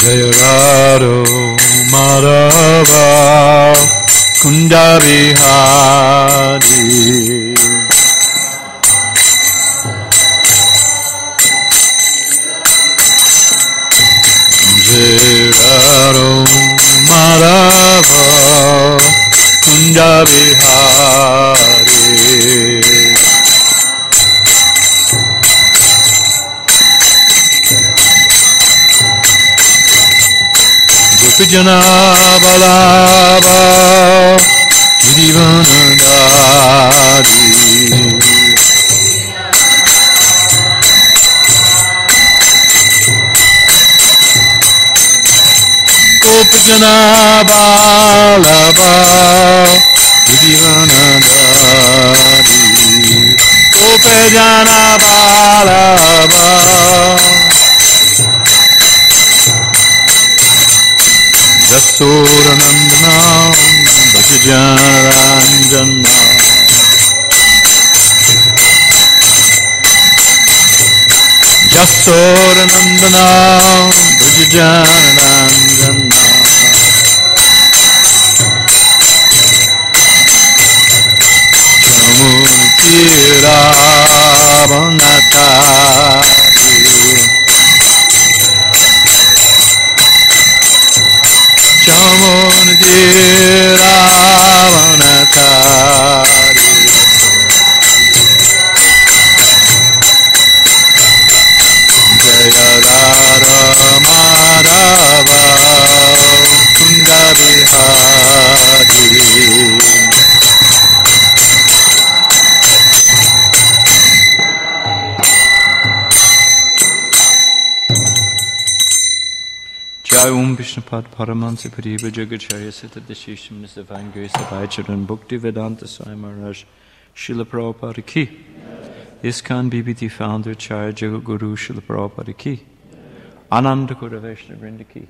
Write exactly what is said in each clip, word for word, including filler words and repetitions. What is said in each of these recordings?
Jaya Radha Madhava Kunda Bihari Jaya Madhava Kunda Bihari Gopijana Balaba Jivanandari Gopijana Balaba Jivanandari Gopijana Balaba Jasodanandana Bhajaranjana Jasodanandana Bhajaranjana Chamunkira Vanatari Chamunkira Vanatari Jaya Radha Madhava Kunda Bihari Jai Om Vishnupad Paramahansa Pariva Jagacharya Siddha Deshishim Mister Divine Grace of Acharan Bhakti Vedanta Swami Maharaj Srila Prabhupada Ki ISKCON B B T Founder Charya Jagaguru Srila Prabhupada Ki Ananda Kura Vaishnava Vrinda Ki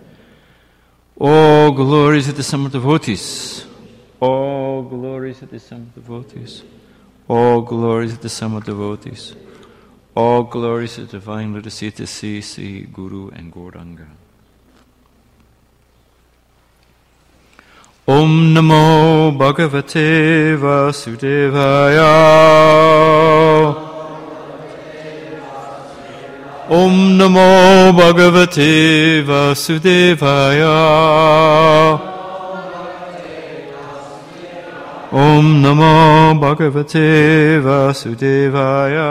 All glories of the summer devotees All glories of the summer devotees All glories of the summer devotees All glories of the Divine Lord Sita C C Guru and Gauranga Om Namo Bhagavate Vasudevaya Om Namo Bhagavate Vasudevaya Om Namo Bhagavate Vasudevaya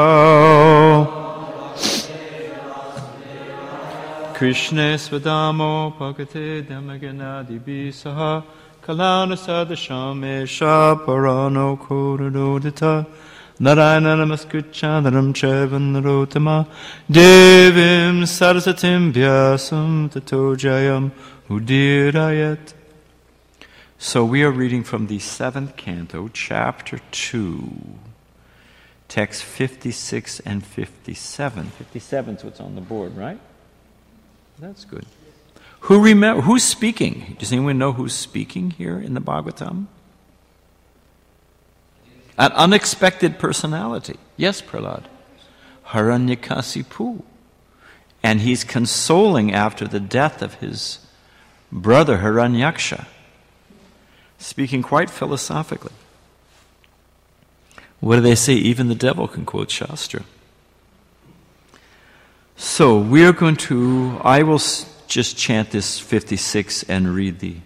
Krishna Svadamo Bhagate Damaganadi Bisaha Kalana Sadashame Shaparano Kodadodita Narayana Namaskritchandaram Chevanarotama Devim Sarasatim Vyasam Tato Jayam Udirayat. So we are reading from the seventh canto, chapter two, text fifty-six and fifty-seven. fifty-seven is what's on the board, right? That's good. Who remember? Who's speaking? Does anyone know who's speaking here in the Bhagavatam? An unexpected personality. Yes, Prahlad. Hiranyakasipu. And he's consoling after the death of his brother Hiranyaksha. Speaking quite philosophically. What do they say? Even the devil can quote Shastra. So we are going to, I will just chant this fifty-six and read the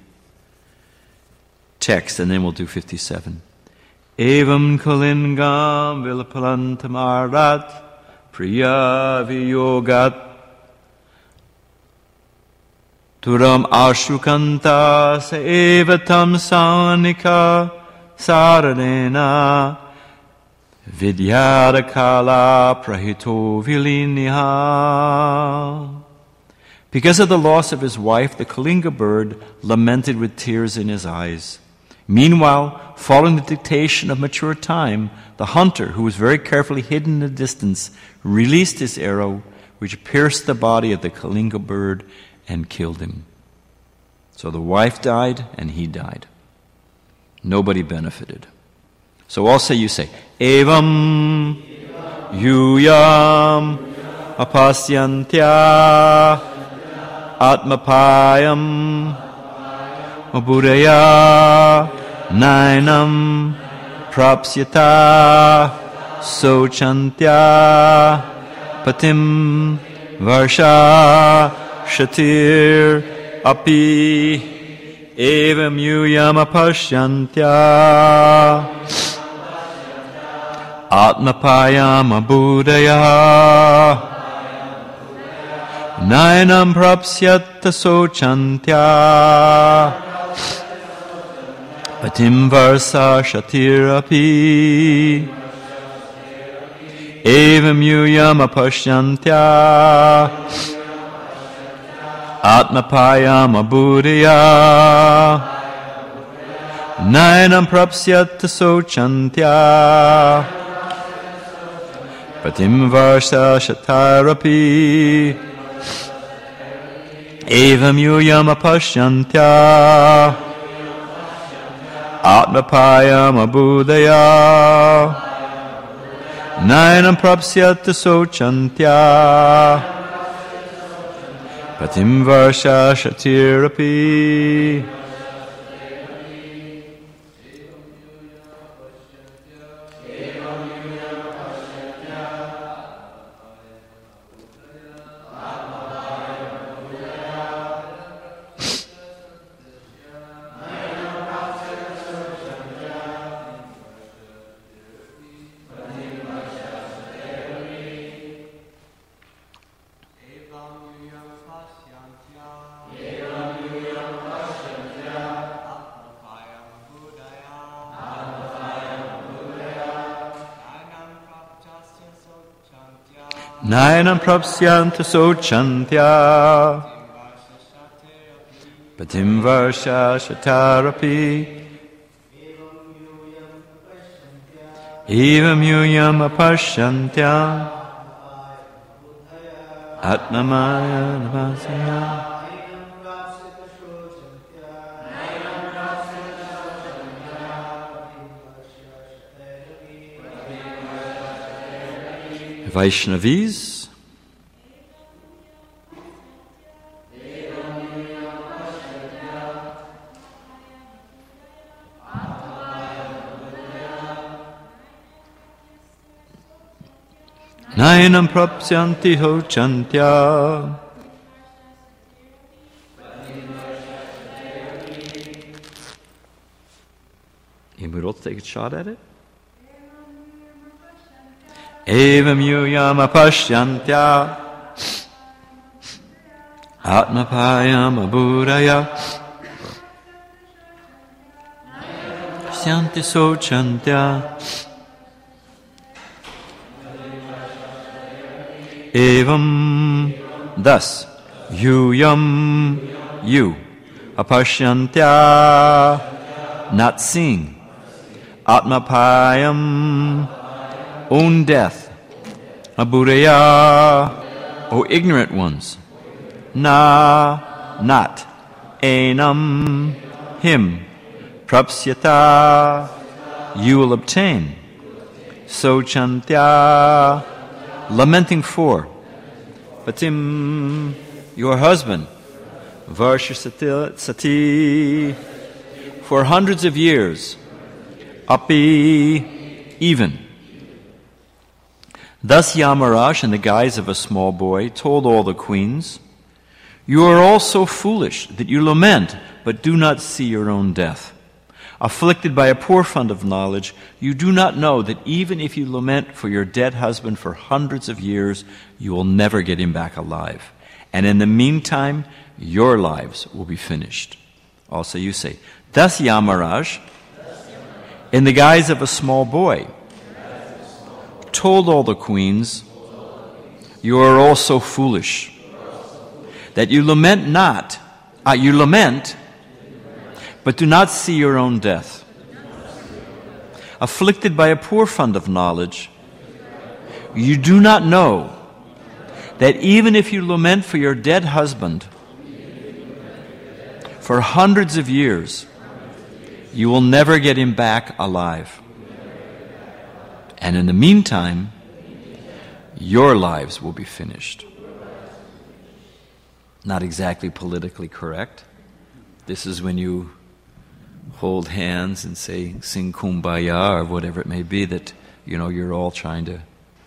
text, and then we'll do fifty-seven. Evam kalingam vilapalantamarat priya viyogat turam ashukanta sevatam sanika saranena Vidyadakala prahito viliniha. Because of the loss of his wife, the Kalinga bird lamented with tears in his eyes. Meanwhile, following the dictation of mature time, the hunter, who was very carefully hidden in the distance, released his arrow, which pierced the body of the Kalinga bird and killed him. So the wife died and he died. Nobody benefited. So all say, you say, Evam yuyam apasyantya Atmapayam Mabudaya Nainam Prapsyata Sochantya Patim Varsha Shatir Api Evam Yuyama Pashyantya Atmapayam Abudaya Nainam Prapsyata Sochantya Patim Varsa Shatirapi Evam Yuyama Pashyantya Atmapayam Abudaya Nainam Prapsyata Sochantya Patim Varsa Shatirapi Evam Yuyama Pashyantya Atmapayam Abudaya Nainam Prapsyata Sochantya Patim Varsha Shatirapi. Nainam Prapsyanta Sochantya Patim Varsha Shatarapi Evam Yuyam Apashyantya Atmamaya Navasaya. Vaishnavis. Nainam Prapsyanti Hochantya. Anybody else take a shot at it? Evam Yuyam Apashyantya Atmapayam Abudaya Syanti Sochantya Evam. Thus Yuyam you Apashyantya not seeing Atmapayam own death, Abudaya, O ignorant ones, Na, not, Enam, him, Prapsyata, you will obtain, Sochantya, lamenting for, Patim, your husband, Varsha Sati, for hundreds of years, Api, even. Thus Yamaraj, in the guise of a small boy, told all the queens, you are all so foolish that you lament, but do not see your own death. Afflicted by a poor fund of knowledge, you do not know that even if you lament for your dead husband for hundreds of years, you will never get him back alive. And in the meantime, your lives will be finished. Also you say, thus Yamaraj, in the guise of a small boy, told all the queens, you are all so foolish that you lament not, uh, you lament, but do not see your own death. Afflicted by a poor fund of knowledge, you do not know that even if you lament for your dead husband for hundreds of years, you will never get him back alive. And in the meantime, your lives will be finished. not exactly politically correct. This is when you hold hands and say, sing Kumbaya, or whatever it may be, that, you know, you're all trying to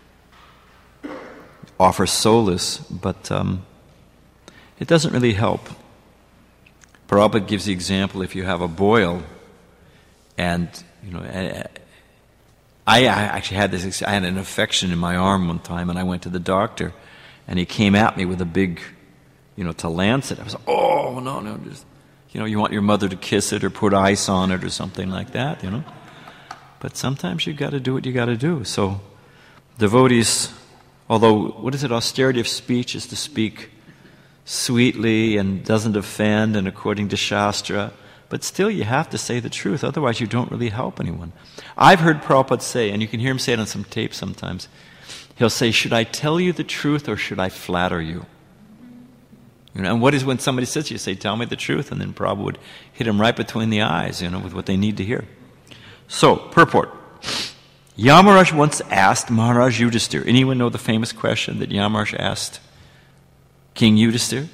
offer solace, but um, it doesn't really help. Prabhupada gives the example, if you have a boil, and, you know, I, I actually had this, I had an infection in my arm one time, and I went to the doctor, and he came at me with a big, you know, to lance it. I was like, oh, no, no, just, you know, you want your mother to kiss it or put ice on it or something like that, you know. But sometimes you got to do what you got to do. So devotees, although, what is it, austerity of speech is to speak sweetly and doesn't offend and according to Shastra, but still you have to say the truth, otherwise you don't really help anyone. I've heard Prabhupada say, and you can hear him say it on some tape sometimes, he'll say, should I tell you the truth or should I flatter you? You know, and what is when somebody says to you, say, tell me the truth, and then Prabhupada would hit him right between the eyes, you know, with what they need to hear. So, purport. Yamaraj once asked Maharaj Yudhisthira. Anyone know the famous question that Yamaraj asked King Yudhisthira?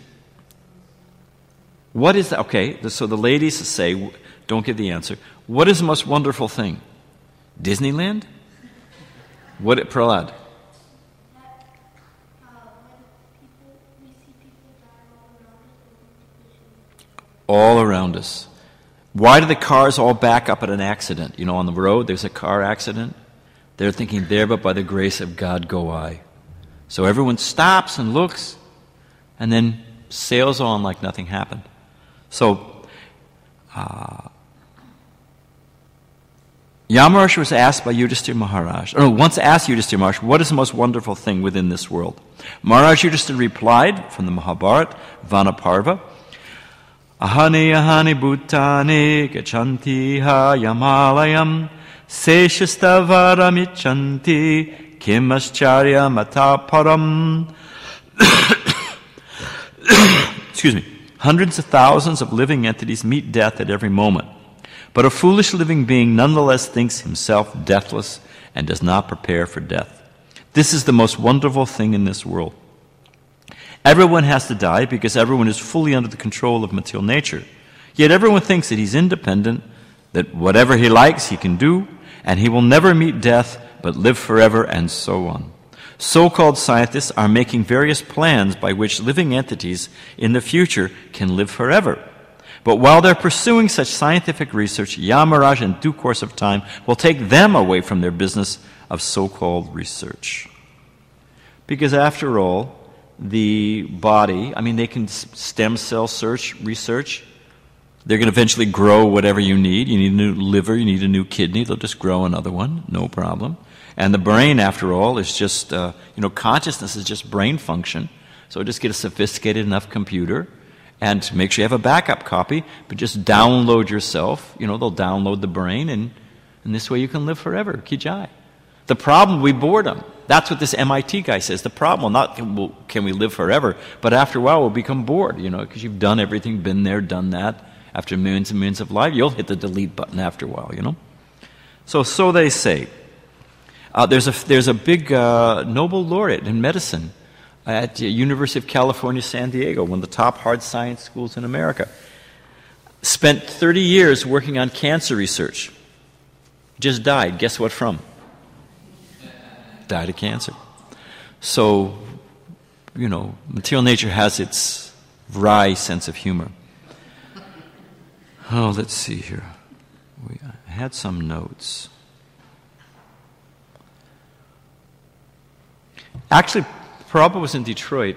What is that? Okay, so the ladies say, don't give the answer. What is the most wonderful thing? Disneyland? What, Prahlad? All around us. Why do the cars all back up at an accident? You know, on the road, there's a car accident. They're thinking, there but by the grace of God go I. So everyone stops and looks, and then sails on like nothing happened. So, uh, Yamaraj was asked by Yudhisthira Maharaj, or once asked Yudhisthira Maharaj, what is the most wonderful thing within this world? Maharaj Yudhisthira replied from the Mahabharata, Vanaparva, Ahani ahani bhutani gachanti ha yamalayam seshastavaramichanti kimascharya mataparam. Excuse me. Hundreds of thousands of living entities meet death at every moment. But a foolish living being nonetheless thinks himself deathless and does not prepare for death. This is the most wonderful thing in this world. Everyone has to die because everyone is fully under the control of material nature. Yet everyone thinks that he's independent, that whatever he likes he can do, and he will never meet death but live forever, and so on. So-called scientists are making various plans by which living entities in the future can live forever. But while they're pursuing such scientific research, Yamaraj in due course of time will take them away from their business of so-called research. Because after all, the body, I mean, they can stem cell search, research. They're going to eventually grow whatever you need. You need a new liver, you need a new kidney. They'll just grow another one, no problem. And the brain, after all, is just, uh, you know, consciousness is just brain function. So just get a sophisticated enough computer and make sure you have a backup copy, but just download yourself. You know, they'll download the brain, and, and this way you can live forever. Kijai. The problem will be boredom. That's what this M I T guy says. The problem will not well, can we live forever, but after a while we'll become bored, you know, because you've done everything, been there, done that. After millions and millions of lives, you'll hit the delete button after a while, you know. So, so they say. Uh, there's a there's a big uh, Nobel laureate in medicine at the University of California, San Diego, one of the top hard science schools in America. Spent thirty years working on cancer research. Just died. Guess what from? Died of cancer. So, you know, material nature has its wry sense of humor. Oh, let's see here. We I had some notes. Actually, Prabhupada was in Detroit,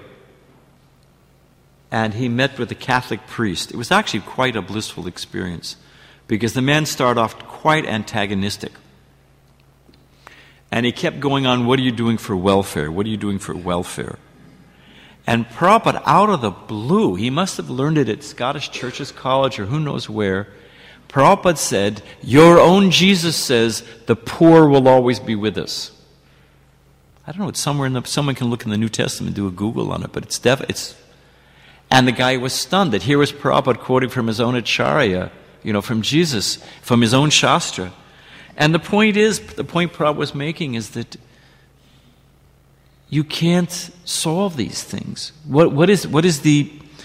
and he met with a Catholic priest. It was actually quite a blissful experience, because the man started off quite antagonistic. And he kept going on, what are you doing for welfare? What are you doing for welfare? And Prabhupada, out of the blue, he must have learned it at Scottish Churches College or who knows where, Prabhupada said, your own Jesus says the poor will always be with us. I don't know, it's somewhere in the, someone can look in the New Testament and do a Google on it, but it's def, it's, and the guy was stunned that here was Prabhupada quoting from his own Acharya, you know, from Jesus, from his own Shastra. And the point is, the point Prabhupada was making is that you can't solve these things. What, what is, what is the,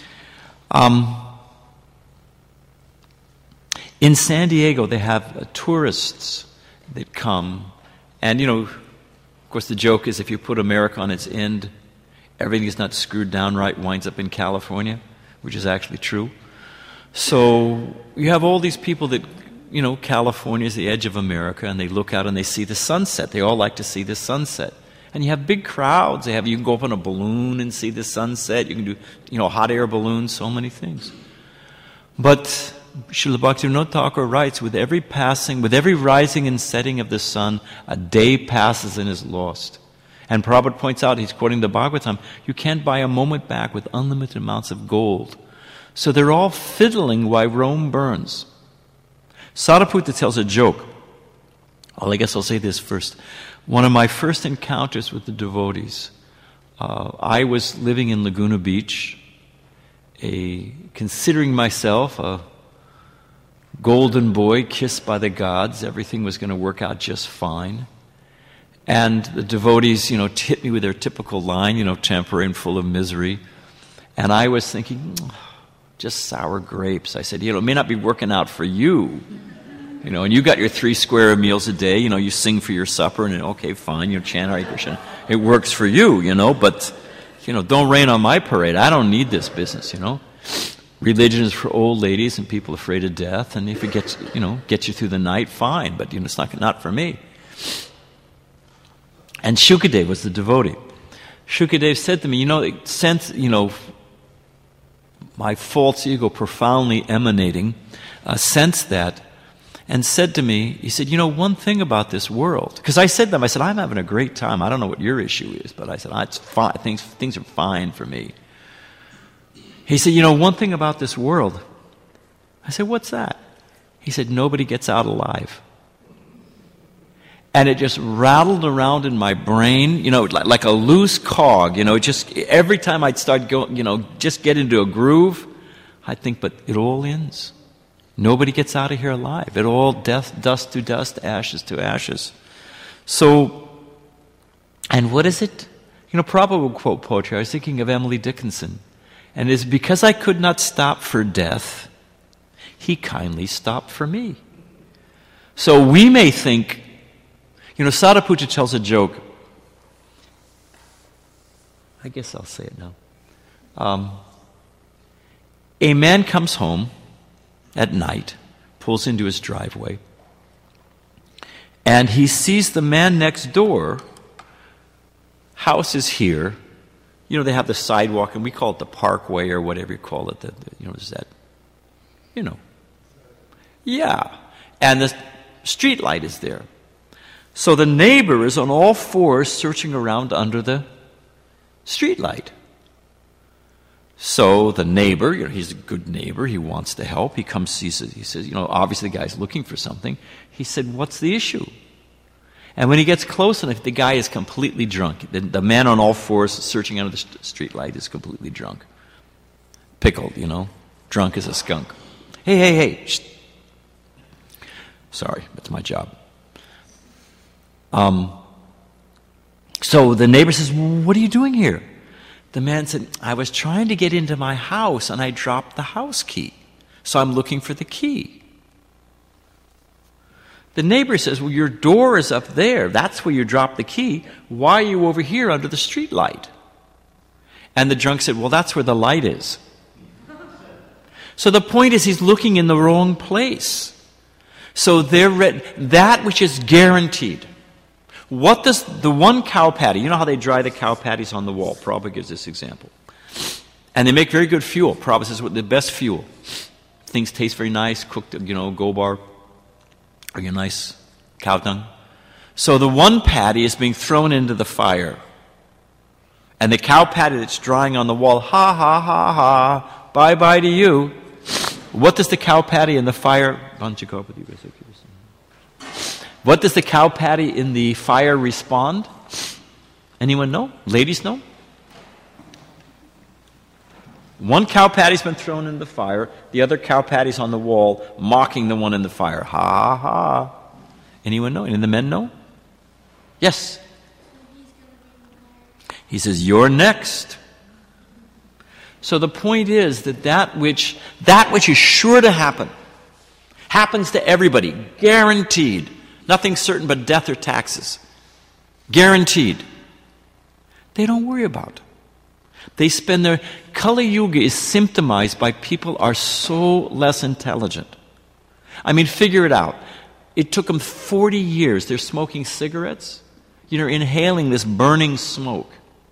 Um, in San Diego, they have uh, tourists that come. And, you know, of course, the joke is if you put America on its end, everything is not screwed down right, winds up in California, which is actually true. So you have all these people that, you know, California is the edge of America, and they look out and they see the sunset. They all like to see the sunset. And you have big crowds. They have, you can go up on a balloon and see the sunset. You can do, you know, hot air balloons, so many things. But Srila Bhaktivinoda Thakur writes, with every passing, with every rising and setting of the sun, a day passes and is lost. And Prabhupada points out, he's quoting the Bhagavatam, you can't buy a moment back with unlimited amounts of gold. So they're all fiddling while Rome burns. Sariputta tells a joke. Well, I guess I'll say this first. One of my first encounters with the devotees, uh, I was living in Laguna Beach, a, considering myself a golden boy kissed by the gods. Everything was going to work out just fine. And the devotees, you know, hit me with their typical line, you know, temporary and full of misery. And I was thinking, oh, just sour grapes. I said, you know, it may not be working out for you. You know, and you got your three square meals a day, you know, you sing for your supper, and okay, fine, you know, chant Hare Krishna. It works for you, you know, but, you know, don't rain on my parade. I don't need this business, you know. Religion is for old ladies and people afraid of death, and if it gets, you know, gets you through the night, fine, but, you know, it's not, not for me. And Shukadev was the devotee. Shukadev said to me, you know, since, you know, my false ego profoundly emanating, uh, sensed that, and said to me, he said, you know, one thing about this world, because I said to them, I said, I'm having a great time. I don't know what your issue is, but I said, it's fine. Things, things are fine for me. He said, you know, one thing about this world. I said, what's that? He said, nobody gets out alive. And it just rattled around in my brain, you know, like, like a loose cog, you know, just every time I'd start going, you know, just get into a groove, I'd think, but it all ends. Nobody gets out of here alive. It all death, dust to dust, ashes to ashes. So, and what is it? You know, Prabhupada would quote poetry. I was thinking of Emily Dickinson. And it's because I could not stop for death, he kindly stopped for me. So we may think, you know, Sariputta tells a joke. I guess I'll say it now. Um, a man comes home at night, pulls into his driveway, and he sees the man next door. House is here. You know, they have the sidewalk, and we call it the parkway or whatever you call it. The, the, you know, is that, you know. Yeah. And the street light is there. So the neighbor is on all fours searching around under the street light. So the neighbor, you know, he's a good neighbor. He wants to help. He comes, sees it. He says, you know, obviously the guy's looking for something. He said, what's the issue? And when he gets close enough, the guy is completely drunk. The, the man on all fours searching under the st- street light is completely drunk. Pickled, you know. Drunk as a skunk. Hey, hey, hey. Shh. Sorry, that's my job. Um. So the neighbor says, what are you doing here? The man said, I was trying to get into my house and I dropped the house key. So I'm looking for the key. The neighbor says, well, your door is up there. That's where you dropped the key. Why are you over here under the street light? And the drunk said, well, that's where the light is. So the point is he's looking in the wrong place. So they're re- that which is guaranteed. What does the one cow patty, you know how they dry the cow patties on the wall? Prabhupada gives this example. And they make very good fuel. Prabhupada says, well, the best fuel. Things taste very nice, cooked, you know, gobar, or your nice cow dung. So the one patty is being thrown into the fire. And the cow patty that's drying on the wall, ha, ha, ha, ha, bye-bye to you. What does the cow patty in the fire... What does the cow patty in the fire respond? Anyone know? Ladies know? One cow patty's been thrown in the fire. The other cow patty's on the wall, mocking the one in the fire. Ha, ha, ha. Anyone know? Any of the men know? Yes. He says, you're next. So the point is that that which, that which is sure to happen, happens to everybody, guaranteed. Nothing certain but death or taxes. Guaranteed. They don't worry about. They spend their... Kali Yuga is symptomized by people are so less intelligent. I mean, figure it out. It took them forty years. They're smoking cigarettes. You know, inhaling this burning smoke.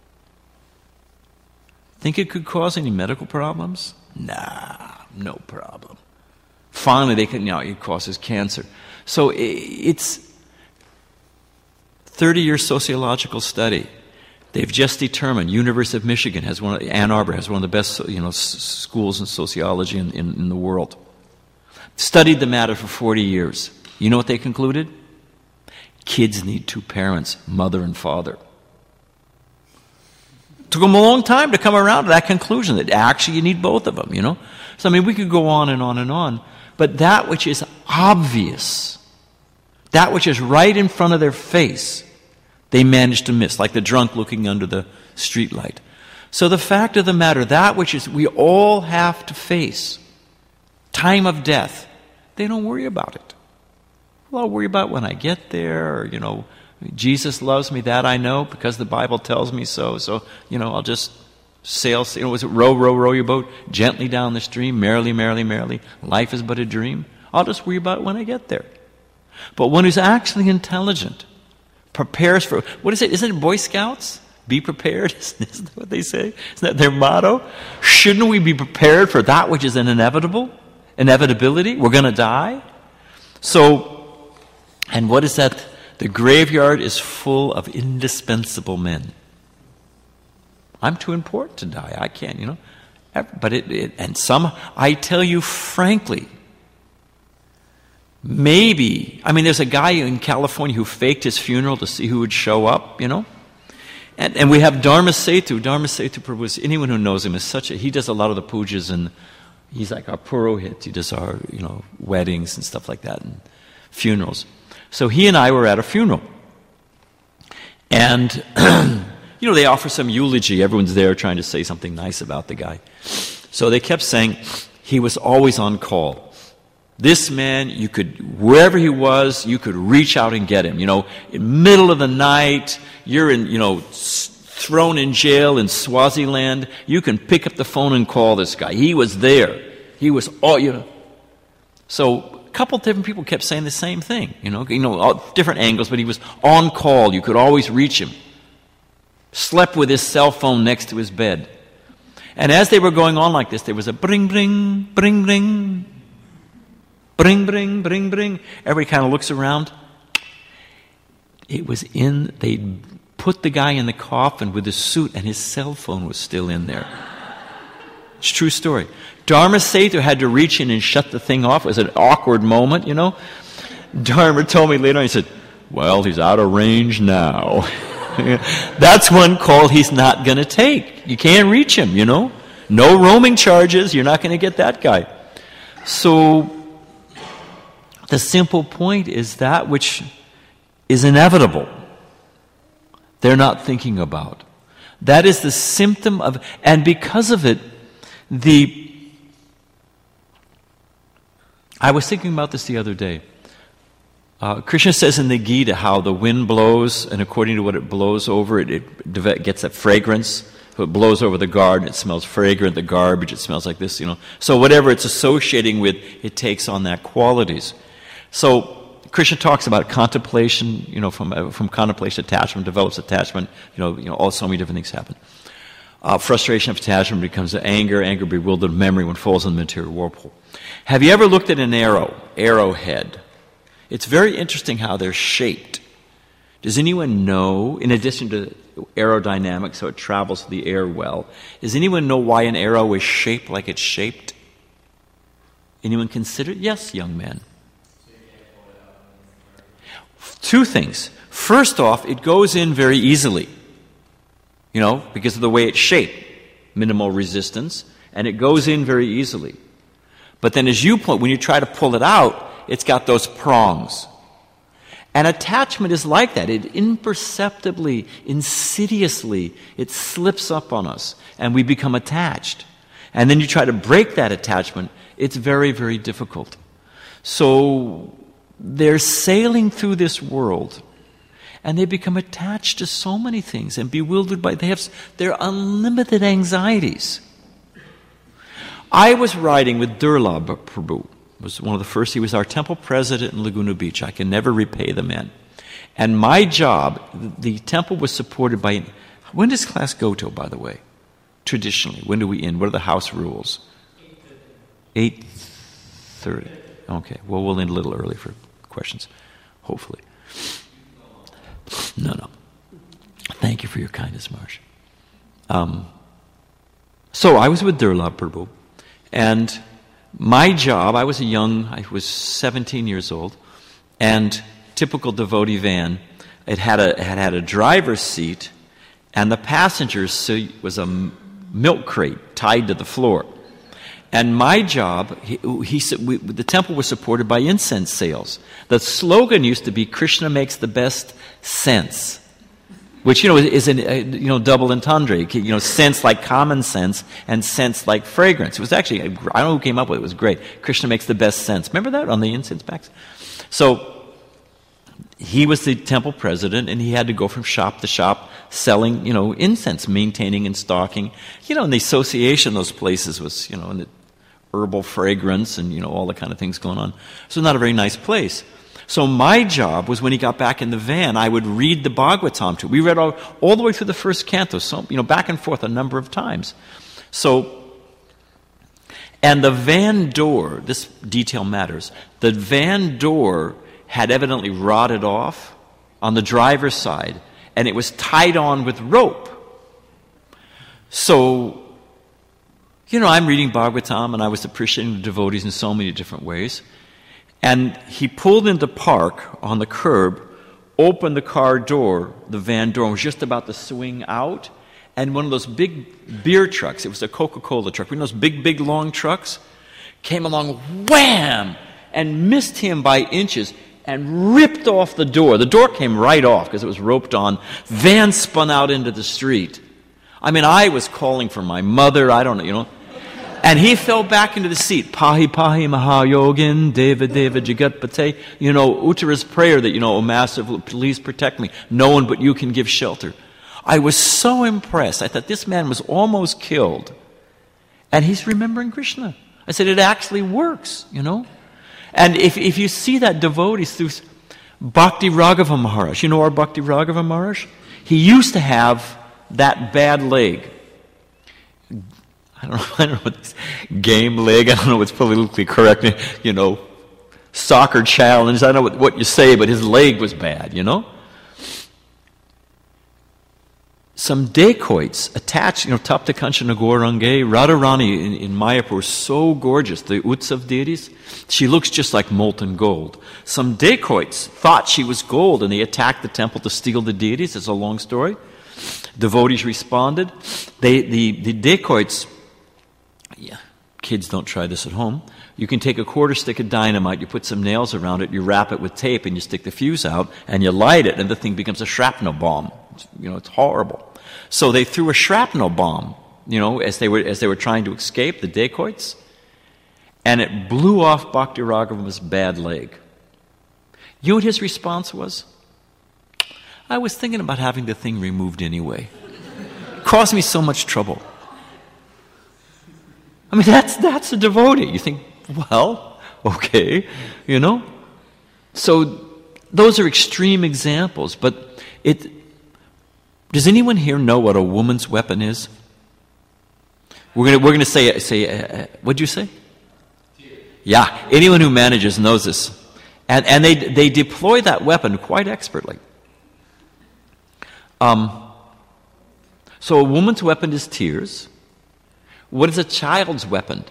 Think it could cause any medical problems? Nah, no problem. Finally, they can, you know, it causes cancer. So it's thirty-year sociological study. They've just determined, University of Michigan has one, Ann Arbor has one of the best, you know, s- schools in sociology in, in, in the world. Studied the matter for forty years. You know what they concluded? Kids need two parents, mother and father. Took them a long time to come around to that conclusion that actually you need both of them, you know. So, I mean, we could go on and on and on. But that which is obvious, that which is right in front of their face, they manage to miss, like the drunk looking under the streetlight. So the fact of the matter, that which is we all have to face, time of death, they don't worry about it. Well, I'll worry about when I get there, or, you know, Jesus loves me, that I know, because the Bible tells me so. So, you know, I'll just sail, you know, was it row, row, row your boat gently down the stream, merrily, merrily, merrily. Life is but a dream. I'll just worry about it when I get there. But one who's actually intelligent prepares for, what is it? Isn't it Boy Scouts? Be prepared? Isn't that what they say? Isn't that their motto? Shouldn't we be prepared for that which is an inevitable? Inevitability? We're going to die? So, and what is that? The graveyard is full of indispensable men. I'm too important to die. I can't, you know. But it, it and some, I tell you frankly, maybe, I mean, there's a guy in California who faked his funeral to see who would show up, you know. And, and we have Dharma Setu. Dharma Setu Prabhu, anyone who knows him is such a, he does a lot of the pujas, and he's like our purohit. He does our, you know, weddings and stuff like that and funerals. So he and I were at a funeral. And, you know, they offer some eulogy. Everyone's there trying to say something nice about the guy. So they kept saying he was always on call. This man, you could, wherever he was, you could reach out and get him. You know, in the middle of the night, you're in, you know, thrown in jail in Swaziland, you can pick up the phone and call this guy. He was there. He was all, you know. So a couple different people kept saying the same thing, you know, you know, all different angles, but he was on call. You could always reach him. Slept with his cell phone next to his bed. And as they were going on like this, there was a bring, bring, bring, bring, bring, bring, bring, bring. Everybody kind of looks around. It was in, they put the guy in the coffin with his suit, and his cell phone was still in there. It's a true story. Dharma Setu had to reach in and shut the thing off. It was an awkward moment, you know. Dharma told me later on, he said, well, he's out of range now. That's one call he's not going to take. You can't reach him, you know. No roaming charges. You're not going to get that guy. So the simple point is that which is inevitable, they're not thinking about. That is the symptom of, and because of it, the, I was thinking about this the other day. Uh, Krishna says in the Gita how the wind blows, and according to what it blows over, it, it gets that fragrance. If it blows over the garden, it smells fragrant. The garbage, it smells like this, you know. So whatever it's associating with, it takes on that qualities. So Krishna talks about contemplation, you know, from uh, from contemplation, attachment develops attachment. You know, you know, all so many different things happen. Uh, frustration of attachment becomes anger. Anger, bewildered memory when it falls in the material whirlpool. Have you ever looked at an arrow, arrowhead? It's very interesting how they're shaped. Does anyone know, in addition to aerodynamics, so it travels through the air well, does anyone know why an arrow is shaped like it's shaped? Anyone consider it? Yes, young man. Two things. First off, it goes in very easily, you know, because of the way it's shaped. Minimal resistance, and it goes in very easily. But then as you pull, when you try to pull it out, it's got those prongs. And attachment is like that. It imperceptibly, insidiously, it slips up on us, and we become attached. and then you try to break that attachment, it's very, very difficult. So they're sailing through this world, and they become attached to so many things and bewildered by, they have their unlimited anxieties. I was riding with Durlab Prabhu. Was one of the first. He was our temple president in Laguna Beach. I can never repay the man. And my job, the temple was supported by, when does class go till, by the way? Traditionally, when do we end? What are the house rules? eight thirty. Okay, well, we'll end a little early for questions, hopefully. No, no. Thank you for your kindness, Marsh. Um, so I was with Durlab Prabhu, and my job, I was a young, I was seventeen years old, and typical devotee van, it had a, it had, had a driver's seat, and the passenger's seat was a milk crate tied to the floor. And my job, he, he said, we, the temple was supported by incense sales. The slogan used to be, Krishna makes the best sense, which, you know, is an, uh, you know, double entendre. You know, sense like common sense and sense like fragrance. It was actually, I don't know who came up with it, it was great. Krishna makes the best sense. Remember that on the incense packs? So he was the temple president, and he had to go from shop to shop selling, you know, incense, maintaining and stocking. You know, and the association of those places was, you know, in the herbal fragrance and, you know, all the kind of things going on. So not a very nice place. So my job was when he got back in the van, I would read the Bhagavatam to him. We read all, all the way through the first canto, so, you know, back and forth a number of times. So, and the van door, this detail matters, the van door had evidently rotted off on the driver's side, and it was tied on with rope. So, you know, I'm reading Bhagavatam, and I was appreciating the devotees in so many different ways. And he pulled into park on the curb, opened the car door, the van door, and was just about to swing out. And one of those big beer trucks, it was a Coca-Cola truck, one of those big, big, long trucks, came along, wham, and missed him by inches and ripped off the door. The door came right off because it was roped on. Van spun out into the street. I mean, I was calling for my mother, I don't know, you know. And he fell back into the seat. Pahi Pahi Mahayogin, Deva Deva Jagatpate. You know, Uttara's prayer that, you know, O Master, please protect me. No one but you can give shelter. I was so impressed. I thought this man was almost killed. And he's remembering Krishna. I said, it actually works, you know. And if if you see that devotees through Bhakti Raghava Maharaj, you know our Bhakti Raghava Maharaj? He used to have that bad leg. I don't know, I don't know what's game leg, I don't know what's politically correct, you know, soccer challenge, I don't know what, what you say, but his leg was bad, you know. Some dacoits attached, you know, Tapta Kanchana Gaurange, Radharani in, in Mayapur, so gorgeous, the Utsav deities, she looks just like molten gold. Some dacoits thought she was gold, and they attacked the temple to steal the deities. It's a long story. Devotees responded. They, the, the dacoits, yeah, kids don't try this at home. You can take a quarter stick of dynamite, you put some nails around it, you wrap it with tape, and you stick the fuse out, and you light it, and the thing becomes a shrapnel bomb. You know, it's horrible. So they threw a shrapnel bomb, you know, as they were as they were trying to escape, the dacoits, and it blew off Bhakti Raghava's bad leg. You know what his response was? I was thinking about having the thing removed anyway. It caused me so much trouble. I mean, that's that's a devotee. You think, well, okay, you know? So those are extreme examples, but it... Does anyone here know what a woman's weapon is? We're going we're gonna say, say uh, what'd you say? Yeah, anyone who manages knows this. And, and they, they deploy that weapon quite expertly. Um, so a woman's weapon is tears. What is a child's weapon?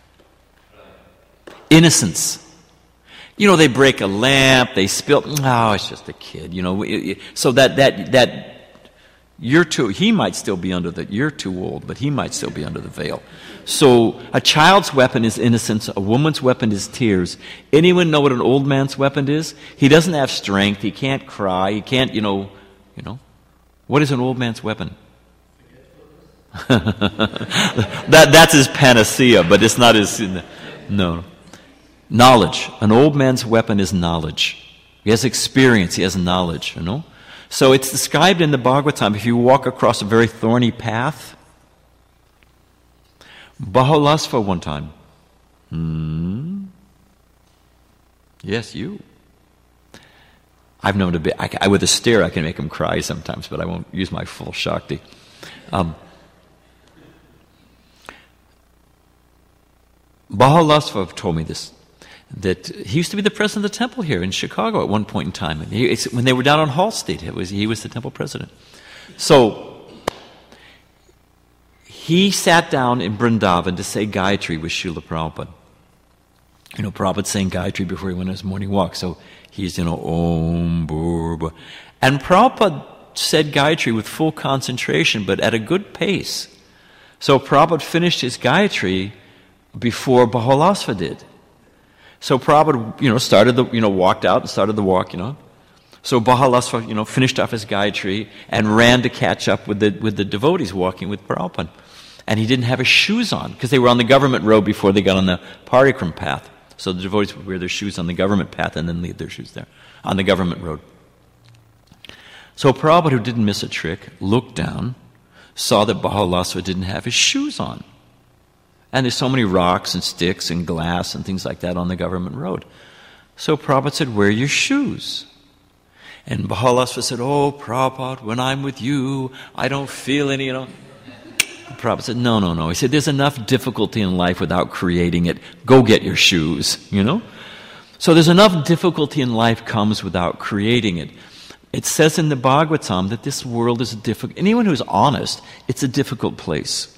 Innocence. You know, they break a lamp, they spill, oh, it's just a kid, you know. So that, that, that, you're too, he might still be under the, you're too old, but he might still be under the veil. So a child's weapon is innocence, a woman's weapon is tears. Anyone know what an old man's weapon is? He doesn't have strength, he can't cry, he can't, you know, you know. What is an old man's weapon? that, that's his panacea, but it's not his... No. Knowledge. An old man's weapon is knowledge. He has experience, he has knowledge, you know? So it's described in the Bhagavatam, if you walk across a very thorny path. Bahulasva one time. Hmm? Yes, you. I've known a bit. I, I, with a stare, I can make him cry sometimes, but I won't use my full Shakti. Um, Bahulasva told me this, that he used to be the president of the temple here in Chicago at one point in time. And he, it's, when they were down on Hall Street, it was, he was the temple president. So, he sat down in Vrindavan to say Gayatri with Srila Prabhupada. You know, Prabhupada saying Gayatri before he went on his morning walk. So, he's, you know, Om Bhurba. And Prabhupada said Gayatri with full concentration, but at a good pace. So, Prabhupada finished his Gayatri before Bahulasva did. So Prabhupada, you know, started the, you know, walked out and started the walk, you know. So Bahulasva, you know, finished off his Gayatri and ran to catch up with the with the devotees walking with Prabhupada. And he didn't have his shoes on because they were on the government road before they got on the Parikram path. So the devotees would wear their shoes on the government path and then leave their shoes there on the government road. So Prabhupada, who didn't miss a trick, looked down, saw that Bahulasva didn't have his shoes on. And there's so many rocks and sticks and glass and things like that on the government road. So Prabhupada said, "Where are your shoes?" And Bahulasva said, "Oh, Prabhupada, when I'm with you, I don't feel any, you know." Prabhupada said, no, no, no. He said, there's enough difficulty in life without creating it. Go get your shoes, you know. So there's enough difficulty in life comes without creating it. It says in the Bhagavatam that this world is difficult. Anyone who's honest, it's a difficult place.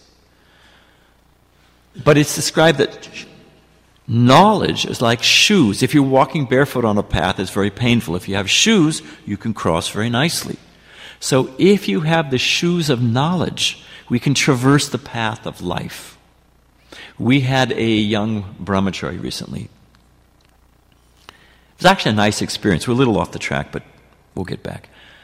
But it's described that knowledge is like shoes. If you're walking barefoot on a path, it's very painful. If you have shoes, you can cross very nicely. So if you have the shoes of knowledge, we can traverse the path of life. We had a young brahmachari recently. It was actually a nice experience. We're a little off the track, but we'll get back.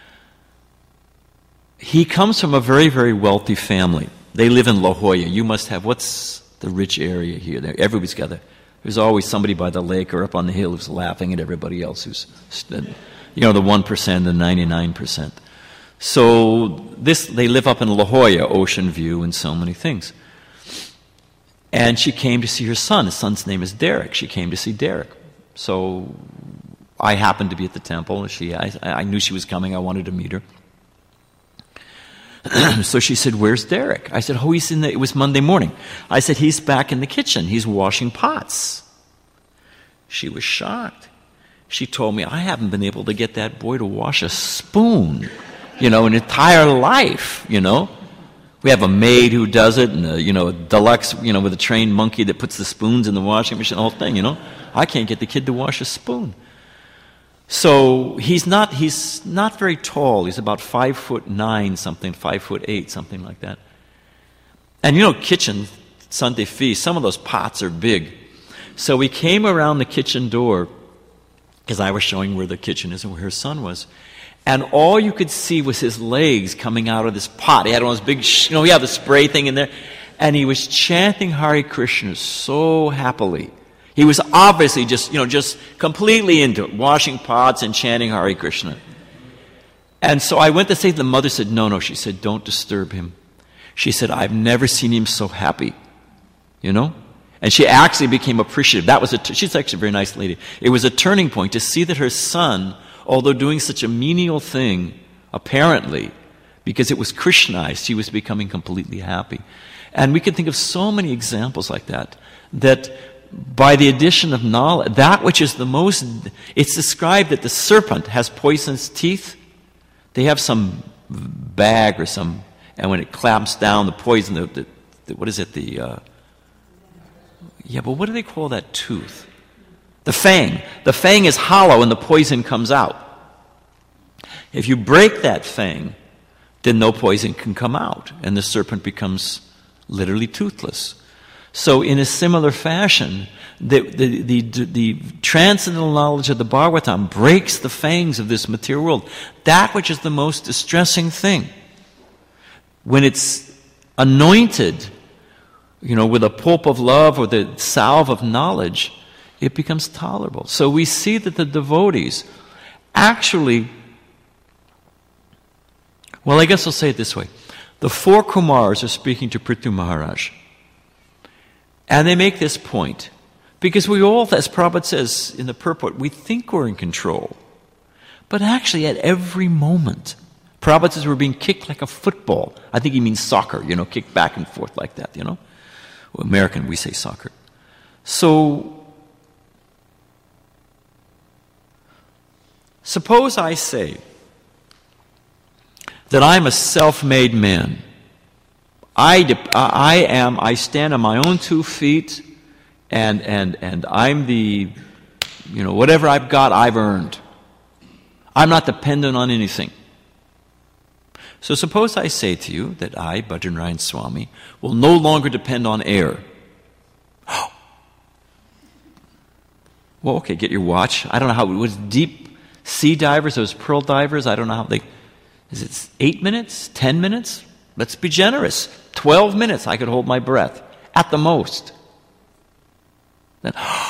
He comes from a very, very wealthy family. They live in La Jolla. You must have, what's the rich area here? Everybody's got there. There's always somebody by the lake or up on the hill who's laughing at everybody else who's, you know, the one percent, the ninety-nine percent. So this, they live up in La Jolla, Ocean View, and so many things. And she came to see her son. His son's name is Derek. She came to see Derek. So I happened to be at the temple. She, I, I knew she was coming. I wanted to meet her. So she said, "Where's Derek?" I said, "Oh, he's in the," it was Monday morning. I said, "He's back in the kitchen. He's washing pots." She was shocked. She told me, "I haven't been able to get that boy to wash a spoon, you know, an entire life, you know. We have a maid who does it, and a, you know, a deluxe, you know, with a trained monkey that puts the spoons in the washing machine, the whole thing, you know. I can't get the kid to wash a spoon." So he's not he's not very tall. He's about five foot nine, something, five foot eight, something like that. And you know, kitchen, Sunday feast, some of those pots are big. So we came around the kitchen door, because I was showing where the kitchen is and where her son was. And all you could see was his legs coming out of this pot. He had one of those big, you know, he had the spray thing in there. And he was chanting Hare Krishna so happily. He was obviously just, you know, just completely into it, washing pots and chanting Hare Krishna. And so I went to say, the mother said, no, no. She said, "Don't disturb him." She said, "I've never seen him so happy." You know? And she actually became appreciative. That was a, t- she's actually a very nice lady. It was a turning point to see that her son, although doing such a menial thing, apparently, because it was Krishnized, he was becoming completely happy. And we can think of so many examples like that, that by the addition of knowledge, that which is the most, it's described that the serpent has poisonous teeth. They have some bag or some, and when it clamps down the poison, the, the, the what is it, the, uh, yeah, but what do they call that tooth? The fang. The fang is hollow and the poison comes out. If you break that fang, then no poison can come out, and the serpent becomes literally toothless. So in a similar fashion, the, the, the, the transcendental knowledge of the Bhagavatam breaks the fangs of this material world. That which is the most distressing thing, when it's anointed, you know, with a pulp of love or the salve of knowledge, it becomes tolerable. So we see that the devotees actually, well, I guess I'll say it this way. The four Kumars are speaking to Prithu Maharaj. And they make this point. Because we all, as Prabhupada says in the purport, we think we're in control. But actually, at every moment, Prabhupada says we're being kicked like a football. I think he means soccer, you know, kicked back and forth like that, you know. Well, American, we say soccer. So, suppose I say that I'm a self-made man. I, de- I am, I stand on my own two feet, and, and, and I'm the, you know, whatever I've got, I've earned. I'm not dependent on anything. So suppose I say to you that I, Bhajanarayan Swami, will no longer depend on air. Well, okay, get your watch. I don't know how, it was deep sea divers, those pearl divers, I don't know how they, is it eight minutes, ten minutes? Let's be generous. Twelve minutes I could hold my breath, at the most. Then,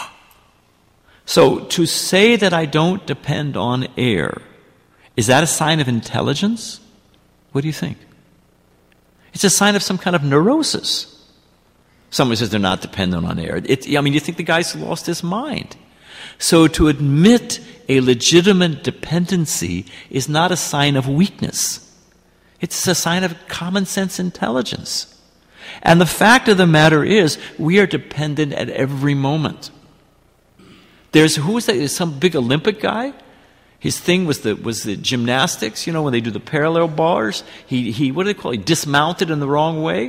so to say that I don't depend on air, is that a sign of intelligence? What do you think? It's a sign of some kind of neurosis. Someone says they're not dependent on air. It, I mean, you think the guy's lost his mind. So to admit a legitimate dependency is not a sign of weakness. It's a sign of common sense intelligence. And the fact of the matter is, we are dependent at every moment. There's, who was that? There's some big Olympic guy. His thing was the was the gymnastics, you know, when they do the parallel bars. He, he what do they call it? He dismounted in the wrong way.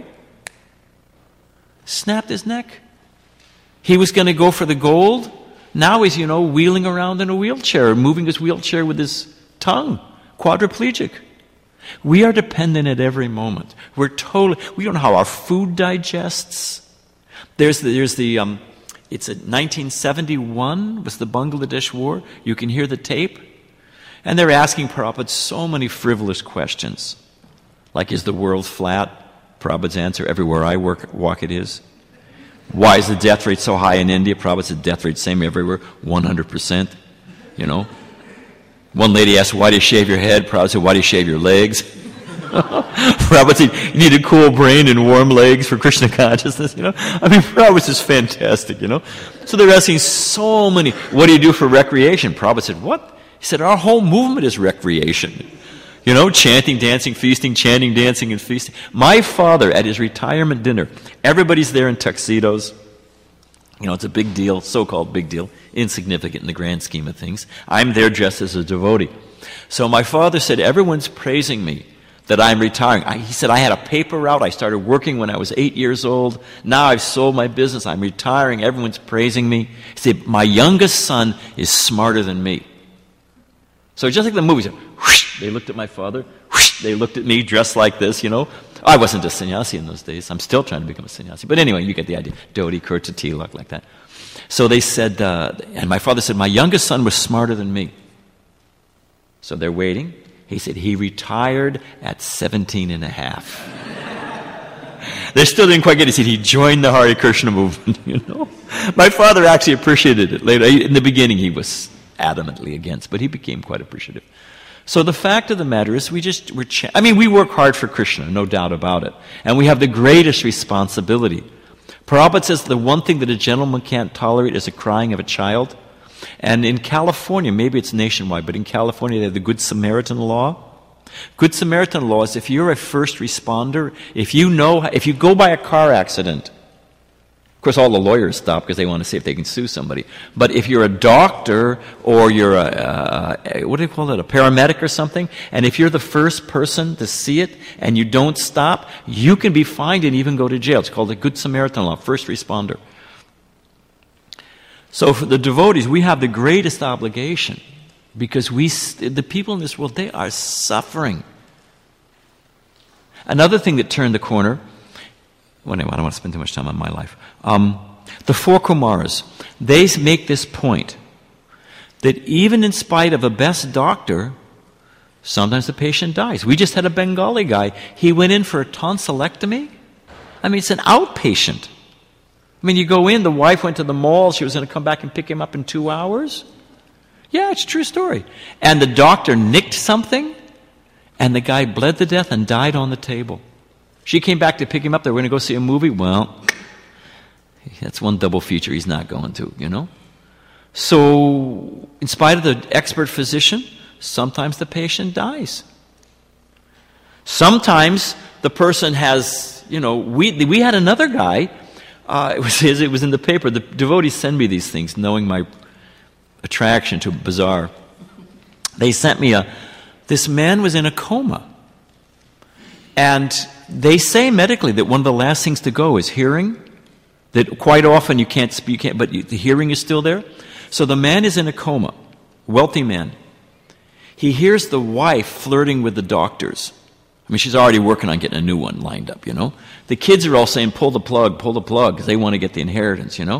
Snapped his neck. He was going to go for the gold. Now he's, you know, wheeling around in a wheelchair, moving his wheelchair with his tongue. Quadriplegic. We are dependent at every moment. We're totally, we don't know how our food digests. There's the, there's the um, it's a nineteen seventy-one was the Bangladesh war. You can hear the tape. And they're asking Prabhupada so many frivolous questions. Like, is the world flat? Prabhupada's answer, everywhere I work, walk it is. Why is the death rate so high in India? Prabhupada said death rate same everywhere, one hundred percent. You know? One lady asked, why do you shave your head? Prabhupada said, why do you shave your legs? Prabhupada said, you need a cool brain and warm legs for Krishna consciousness, you know? I mean, Prabhupada is fantastic, you know? So they're asking so many, what do you do for recreation? Prabhupada said, what? He said, our whole movement is recreation. You know, chanting, dancing, feasting, chanting, dancing, and feasting. My father, at his retirement dinner, everybody's there in tuxedos. You know, it's a big deal, so-called big deal, insignificant in the grand scheme of things. I'm there dressed as a devotee. So my father said, everyone's praising me that I'm retiring. I, he said, I had a paper route. I started working when I was eight years old. Now I've sold my business. I'm retiring. Everyone's praising me. He said, my youngest son is smarter than me. So just like the movies, whoosh, they looked at my father, whoosh, they looked at me dressed like this, you know. I wasn't a sannyasi in those days. I'm still trying to become a sannyasi. But anyway, you get the idea. Dhoti, kurta, tilak, like that. So they said, uh, and my father said, my youngest son was smarter than me. So they're waiting. He said, he retired at seventeen and a half. They still didn't quite get it. He said, he joined the Hare Krishna movement, you know. My father actually appreciated it later. In the beginning, he was adamantly against, but he became quite appreciative. So the fact of the matter is, we just, we're ch- I mean, we work hard for Krishna, no doubt about it. And we have the greatest responsibility. Prabhupada says the one thing that a gentleman can't tolerate is the crying of a child. And in California, maybe it's nationwide, but in California they have the Good Samaritan law. Good Samaritan law is if you're a first responder, if you know, if you go by a car accident, of course, all the lawyers stop because they want to see if they can sue somebody. But if you're a doctor or you're a, a, what do you call it, a paramedic or something, and if you're the first person to see it and you don't stop, you can be fined and even go to jail. It's called the Good Samaritan law, first responder. So for the devotees, we have the greatest obligation because we, the people in this world, they are suffering. Another thing that turned the corner, well, anyway, I don't want to spend too much time on my life. Um, the four Kumaras, they make this point that even in spite of a best doctor, sometimes the patient dies. We just had a Bengali guy. He went in for a tonsillectomy. I mean, it's an outpatient. I mean, you go in, the wife went to the mall, she was going to come back and pick him up in two hours. Yeah, it's a true story. And the doctor nicked something, and the guy bled to death and died on the table. She came back to pick him up. They were going to go see a movie. Well, that's one double feature he's not going to, you know. So, in spite of the expert physician, sometimes the patient dies. Sometimes the person has, you know, we we had another guy, uh, it was it was in the paper. The devotees send me these things, knowing my attraction to bizarre. They sent me a, this man was in a coma. And they say medically that one of the last things to go is hearing, that quite often you can't speak, you can't, but you, the hearing is still there. So the man is in a coma, wealthy man. He hears the wife flirting with the doctors. I mean, she's already working on getting a new one lined up, you know. The kids are all saying, pull the plug, pull the plug, because they want to get the inheritance, you know.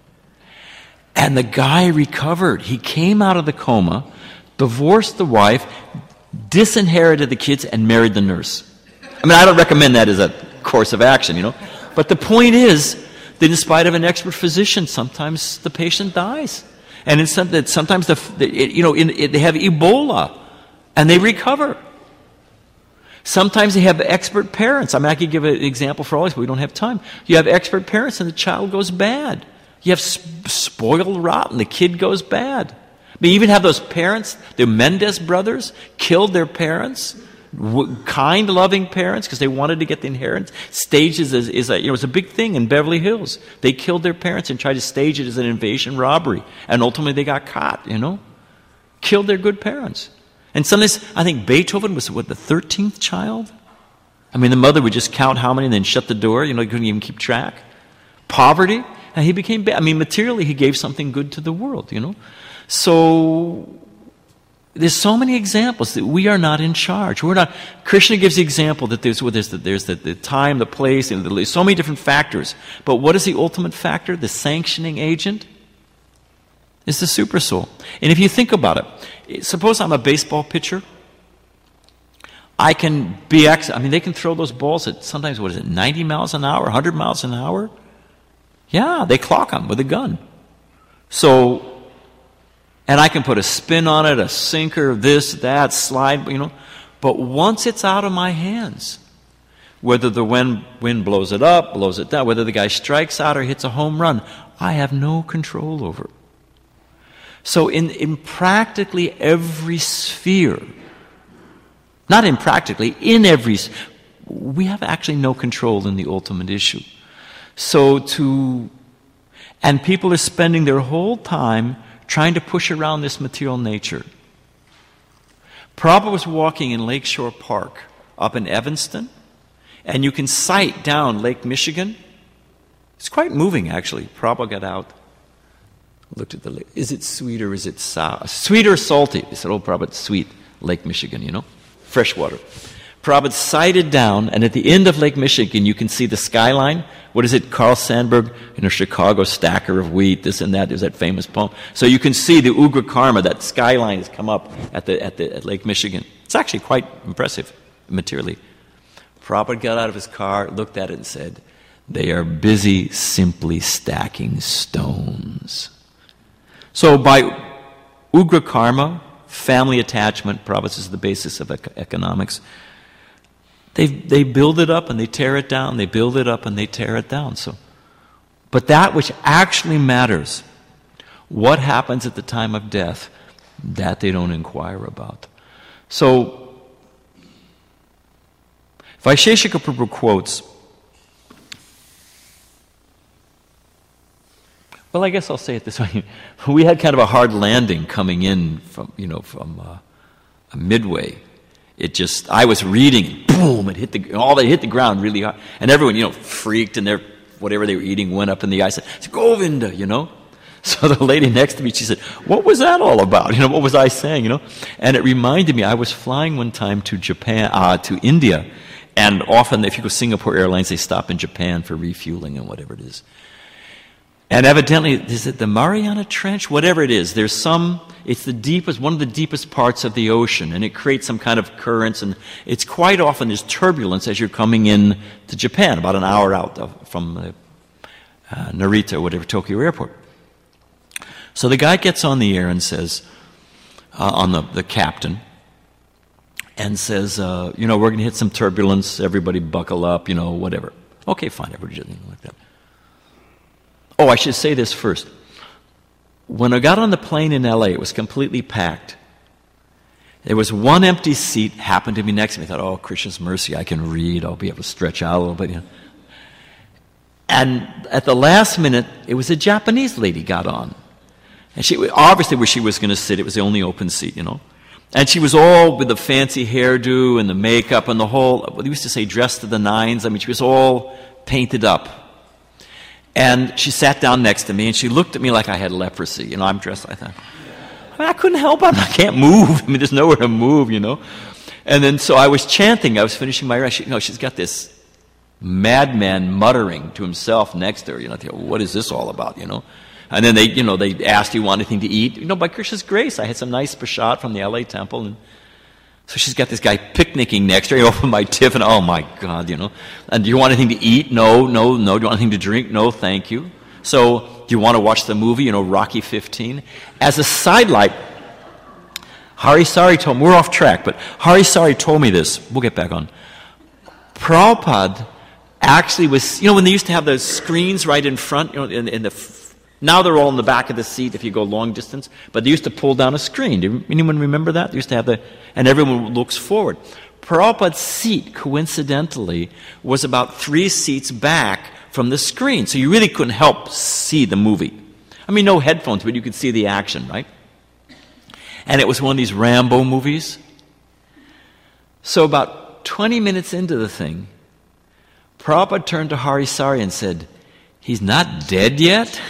And the guy recovered. He came out of the coma, divorced the wife, disinherited the kids, and married the nurse. I mean, I don't recommend that as a course of action, you know. But the point is that in spite of an expert physician, sometimes the patient dies. And it's some, that sometimes, the, it, you know, in, it, they have Ebola, and they recover. Sometimes they have expert parents. I mean, I could give an example for all this, but we don't have time. You have expert parents, and the child goes bad. You have sp- spoiled rotten. The kid goes bad. But you even have those parents, the Mendez brothers, killed their parents, w- kind, loving parents, because they wanted to get the inheritance. Stages is, is a, you know, it was a big thing in Beverly Hills. They killed their parents and tried to stage it as an invasion robbery. And ultimately they got caught, you know. Killed their good parents. And sometimes, I think Beethoven was, what, the thirteenth child? I mean, the mother would just count how many and then shut the door. You know, you couldn't even keep track. Poverty. And he became bad. I mean, materially, he gave something good to the world, you know. So, there's so many examples that we are not in charge. We're not. Krishna gives the example that there's, well, there's, the, there's the, the time, the place, and the, so many different factors. But what is the ultimate factor? The sanctioning agent is the supersoul. And if you think about it, suppose I'm a baseball pitcher. I can be, I mean, they can throw those balls at sometimes, what is it, ninety miles an hour, one hundred miles an hour? Yeah, they clock them with a gun. So, and I can put a spin on it, a sinker, this, that, slide, you know. But once it's out of my hands, whether the wind, wind blows it up, blows it down, whether the guy strikes out or hits a home run, I have no control over it. So in, in practically every sphere, not in practically, in every, we have actually no control in the ultimate issue. So to, and people are spending their whole time trying to push around this material nature. Prabhupada was walking in Lakeshore Park up in Evanston, and you can sight down Lake Michigan. It's quite moving, actually. Prabhupada got out, looked at the lake. Is it sweet or is it sour? Sweet or salty? He said, oh, Prabhupada, it's sweet. Lake Michigan, you know, fresh water. Prabhupada sighted down, and at the end of Lake Michigan, you can see the skyline. What is it? Carl Sandburg, you know, Chicago stacker of wheat, this and that. There's that famous poem. So you can see the Ugra Karma, that skyline has come up at the at the at Lake Michigan. It's actually quite impressive, materially. Prabhupada got out of his car, looked at it, and said, "They are busy simply stacking stones." So by Ugra Karma, family attachment, Prabhupada says, is the basis of ec- economics. They they build it up and they tear it down. They build it up and they tear it down. So, but that which actually matters, what happens at the time of death, that they don't inquire about. So, Vaisheshika Prabhu quotes, well, I guess I'll say it this way. We had kind of a hard landing coming in from, you know, from uh, a Midway. It just, I was reading, boom, it hit the, all they hit the ground really hard. And everyone, you know, freaked, and their, whatever they were eating went up in the ice. It's Govinda, you know. So the lady next to me, she said, what was that all about? You know, what was I saying, you know? And it reminded me, I was flying one time to Japan, uh, to India. And often, if you go Singapore Airlines, they stop in Japan for refueling and whatever it is. And evidently, is it the Mariana Trench? Whatever it is, there's some, it's the deepest, one of the deepest parts of the ocean, and it creates some kind of currents, and it's quite often there's turbulence as you're coming in to Japan, about an hour out of, from uh, uh, Narita, whatever, Tokyo airport. So the guy gets on the air and says, uh, on the, the captain, and says, uh, you know, we're going to hit some turbulence, everybody buckle up, you know, whatever. Okay, fine, everybody just like that. Oh, I should say this first. When I got on the plane in L A, it was completely packed. There was one empty seat, happened to be next to me. I thought, oh, Krishna's mercy, I can read, I'll be able to stretch out a little bit. You know. And at the last minute, it was a Japanese lady got on. And she obviously where she was going to sit, it was the only open seat, you know. And she was all with the fancy hairdo and the makeup and the whole, what they used to say, dressed to the nines. I mean, she was all painted up. And she sat down next to me, and she looked at me like I had leprosy. You know, I'm dressed like that. I mean, I couldn't help it. I can't move. I mean, there's nowhere to move, you know. And then so I was chanting. I was finishing my rest. She, you know, she's got this madman muttering to himself next to her. You know, I think, what is this all about, you know? And then they, you know, they asked, do you want anything to eat? You know, by Krishna's grace, I had some nice prasad from the L A temple, and so she's got this guy picnicking next to her. I opened my tiffin. Oh, my God, you know. And do you want anything to eat? No, no, no. Do you want anything to drink? No, thank you. So do you want to watch the movie, you know, Rocky fifteen? As a sidelight, Hari Sari told me, we're off track, but Hari Sari told me this. We'll get back on. Prabhupada actually was, you know, when they used to have those screens right in front, you know, in, in the... Now they're all in the back of the seat if you go long distance, but they used to pull down a screen. Do anyone remember that? They used to have the, and everyone looks forward. Prabhupada's seat, coincidentally, was about three seats back from the screen, so you really couldn't help see the movie. I mean, no headphones, but you could see the action, right? And it was one of these Rambo movies. So about twenty minutes into the thing, Prabhupada turned to Hari Sari and said, "He's not dead yet?"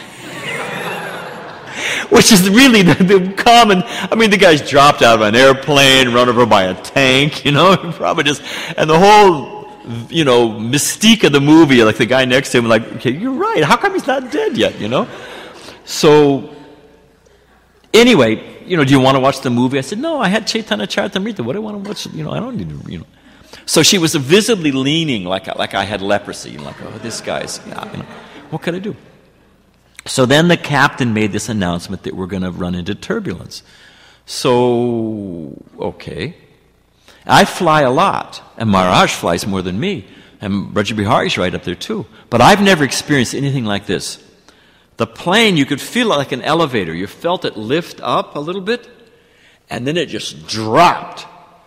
Which is really the, the common, I mean, the guy's dropped out of an airplane, run over by a tank, you know, probably just, and the whole, you know, mystique of the movie, like the guy next to him, like, okay, you're right, how come he's not dead yet, you know? So, anyway, you know, do you want to watch the movie? I said, no, I had Chaitanya Charitamrita, what do I want to watch? You know, I don't need to, you know. So she was visibly leaning like, like I had leprosy, you know, like, oh, this guy's, yeah, you know, what can I do? So then the captain made this announcement that we're going to run into turbulence. So, okay. I fly a lot, and Maharaj flies more than me, and Raja Bihari's right up there too. But I've never experienced anything like this. The plane, you could feel it like an elevator. You felt it lift up a little bit, and then it just dropped.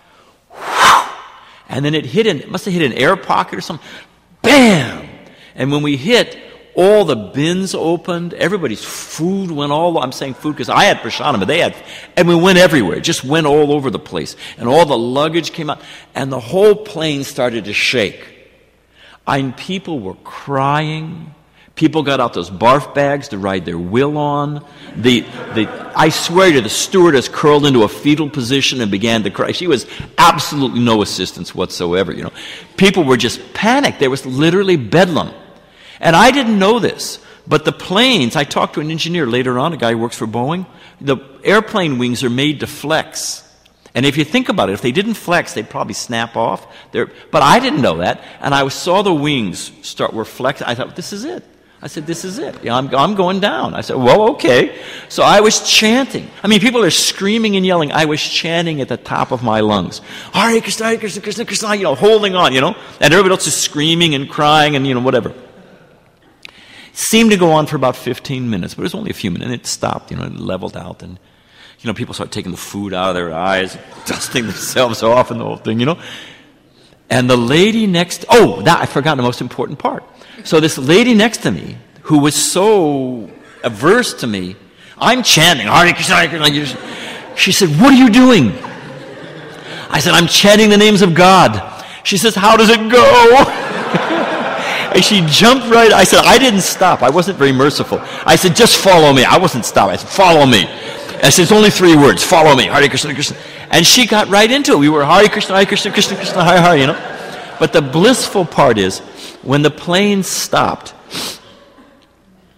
And then it hit an, it must have hit an air pocket or something. Bam! And when we hit, all the bins opened, everybody's food went all, I'm saying food because I had prasadam, but they had, and we went everywhere. It just went all over the place. And all the luggage came out, and the whole plane started to shake. I mean, people were crying. People got out those barf bags to ride their will on. The, the, I swear to you, the stewardess curled into a fetal position and began to cry. She was absolutely no assistance whatsoever, you know. People were just panicked. There was literally bedlam. And I didn't know this, but the planes, I talked to an engineer later on, a guy who works for Boeing, the airplane wings are made to flex. And if you think about it, if they didn't flex, they'd probably snap off. They're, but I didn't know that, and I saw the wings start, were flexed. I thought, this is it. I said, this is it. Yeah, I'm, I'm going down. I said, well, okay. So I was chanting. I mean, people are screaming and yelling. I was chanting at the top of my lungs. Hare Krishna, Hare Krishna, Krishna Krishna, you know, holding on, you know. And everybody else is screaming and crying and, you know, whatever. Seemed to go on for about fifteen minutes, but it was only a few minutes, and it stopped, you know, it leveled out, and, you know, people started taking the food out of their eyes, dusting themselves off and the whole thing, you know. And the lady next, oh, that, I forgot the most important part. So this lady next to me, who was so averse to me, I'm chanting, Hare Krishna, Hare Krishna. She said, what are you doing? I said, I'm chanting the names of God. She says, how does it go? And she jumped right, I said, I didn't stop. I wasn't very merciful. I said, just follow me. I wasn't stopping. I said, follow me. I said, it's only three words. Follow me. Hare Krishna, Krishna. And she got right into it. We were Hare Krishna, Hare Krishna, Krishna, Krishna, Hare Hare, you know. But the blissful part is, when the plane stopped,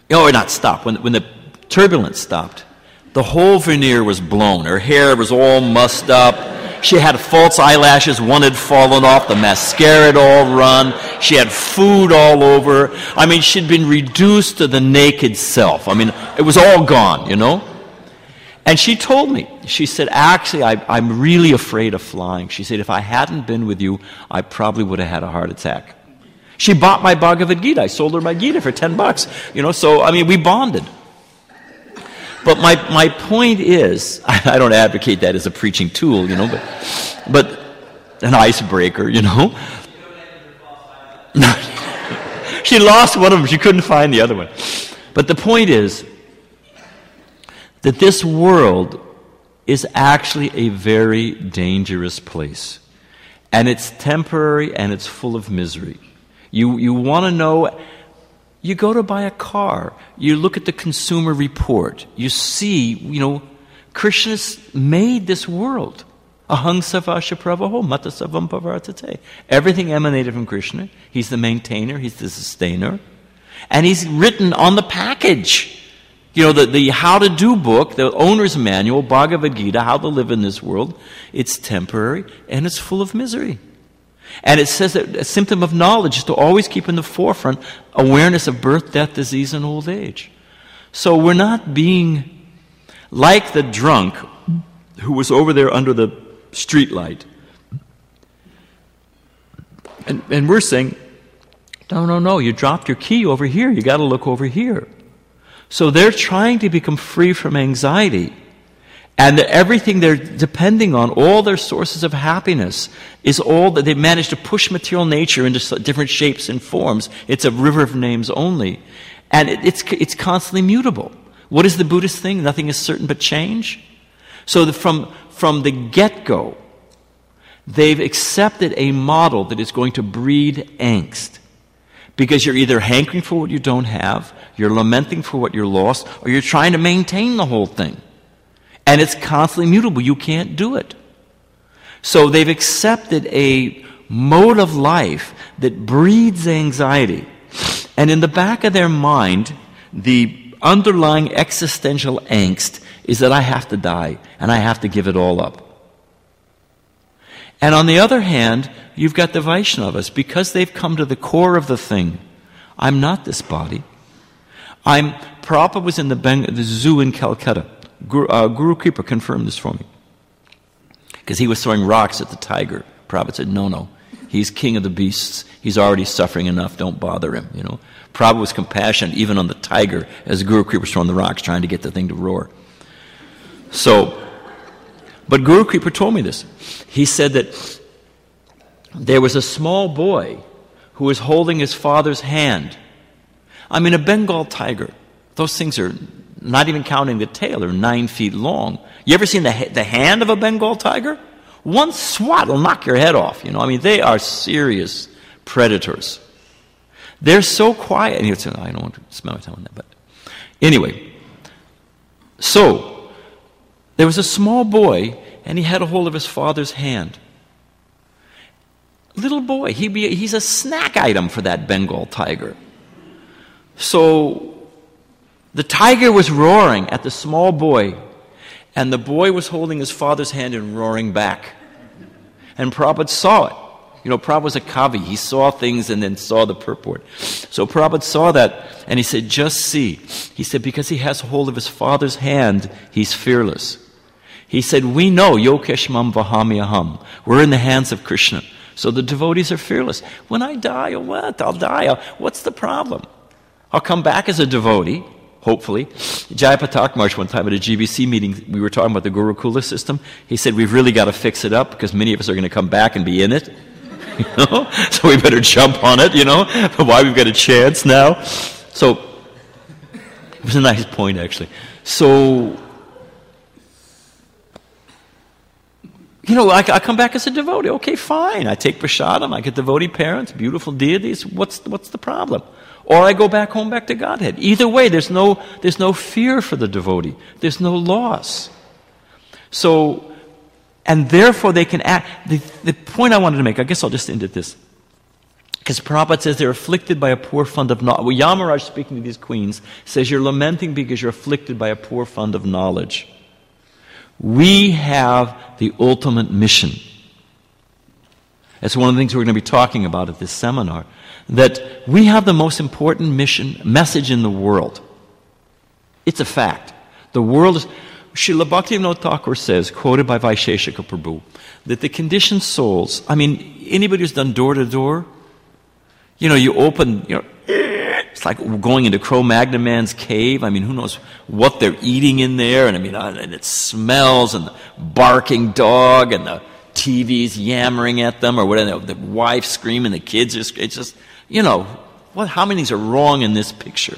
Oh, not stopped. When, when the turbulence stopped, the whole veneer was blown. Her hair was all mussed up. She had false eyelashes. One had fallen off. The mascara had all run. She had food all over. I mean, she'd been reduced to the naked self. I mean, it was all gone, you know? And she told me, she said, actually, I, I'm really afraid of flying. She said, if I hadn't been with you, I probably would have had a heart attack. She bought my Bhagavad Gita. I sold her my Gita for ten bucks. You know, so, I mean, we bonded. But my, my point is, I don't advocate that as a preaching tool, you know, but, but an icebreaker, you know. She lost one of them. She couldn't find the other one. But the point is that this world is actually a very dangerous place. And it's temporary and it's full of misery. You, you want to know... You go to buy a car, you look at the Consumer Report, you see, you know, Krishna's made this world. Ahang savasya pravaho mata savam pavartate. Everything emanated from Krishna. He's the maintainer, he's the sustainer. And he's written on the package. You know, the, the how to do book, the owner's manual, Bhagavad Gita, how to live in this world. It's temporary and it's full of misery. And it says that a symptom of knowledge is to always keep in the forefront awareness of birth, death, disease, and old age. So we're not being like the drunk who was over there under the street light. And, and we're saying, no, no, no, you dropped your key over here. You got to look over here. So they're trying to become free from anxiety. And everything they're depending on, all their sources of happiness, is all that they've managed to push material nature into different shapes and forms. It's a river of names only. And it, it's, it's constantly mutable. What is the Buddhist thing? Nothing is certain but change. So the, from, from the get-go, they've accepted a model that is going to breed angst. Because you're either hankering for what you don't have, you're lamenting for what you're lost, or you're trying to maintain the whole thing. And it's constantly mutable. You can't do it. So they've accepted a mode of life that breeds anxiety. And in the back of their mind, the underlying existential angst is that I have to die and I have to give it all up. And on the other hand, you've got the Vaishnavas, because they've come to the core of the thing. I'm not this body. I'm, Prabhupada was in the, Beng- the zoo in Calcutta. Guru, uh, Guru Kripa confirmed this for me. Because he was throwing rocks at the tiger. Prabhupada said, no, no. He's king of the beasts. He's already suffering enough. Don't bother him, you know. Prabhupada was compassionate even on the tiger as Guru Kripa was throwing the rocks, trying to get the thing to roar. So, but Guru Kripa told me this. He said that there was a small boy who was holding his father's hand. I mean, a Bengal tiger. Those things are... Not even counting the tail, are nine feet long. You ever seen the the hand of a Bengal tiger? One swat will knock your head off. You know, I mean, they are serious predators. They're so quiet. And you say, I don't want to spend my time on that, but anyway. So there was a small boy, and he had a hold of his father's hand. Little boy, he be he's a snack item for that Bengal tiger. So. The tiger was roaring at the small boy, and the boy was holding his father's hand and roaring back. And Prabhupada saw it. You know, Prabhupada was a kavi. He saw things and then saw the purport. So Prabhupada saw that, and he said, just see. He said, because he has hold of his father's hand, he's fearless. He said, we know, Yokeshmam Vahami Aham. We're in the hands of Krishna. So the devotees are fearless. When I die, or what? I'll die. I'll, what's the problem? I'll come back as a devotee. Hopefully. Jayapatak Maharaj one time at a G B C meeting, we were talking about the Gurukula system. He said, we've really got to fix it up because many of us are going to come back and be in it. You know? So we better jump on it, you know? But why we've got a chance now? So, it was a nice point actually. So, you know, I, I come back as a devotee. Okay, fine. I take prasadam. I get devotee parents, beautiful deities. What's, what's the problem? Or I go back home, back to Godhead. Either way, there's no, there's no fear for the devotee. There's no loss. So, and therefore they can act. The, the point I wanted to make, I guess I'll just end at this. Because Prabhupada says they're afflicted by a poor fund of knowledge. Well, Yamaraj, speaking to these queens, says you're lamenting because you're afflicted by a poor fund of knowledge. We have the ultimate mission. That's one of the things we're going to be talking about at this seminar. That we have the most important mission, message in the world. It's a fact. The world is... Srila Bhaktivinoda Thakur says, quoted by Vaisheshika Prabhu, that the conditioned souls, I mean, anybody who's done door to door, you know, you open, you know, it's like going into Cro-Magnon man's cave. I mean, who knows what they're eating in there, and I mean, and it smells, and the barking dog, and the T V's yammering at them, or whatever, the wife screaming, the kids are, it's just, you know, what? How many things are wrong in this picture?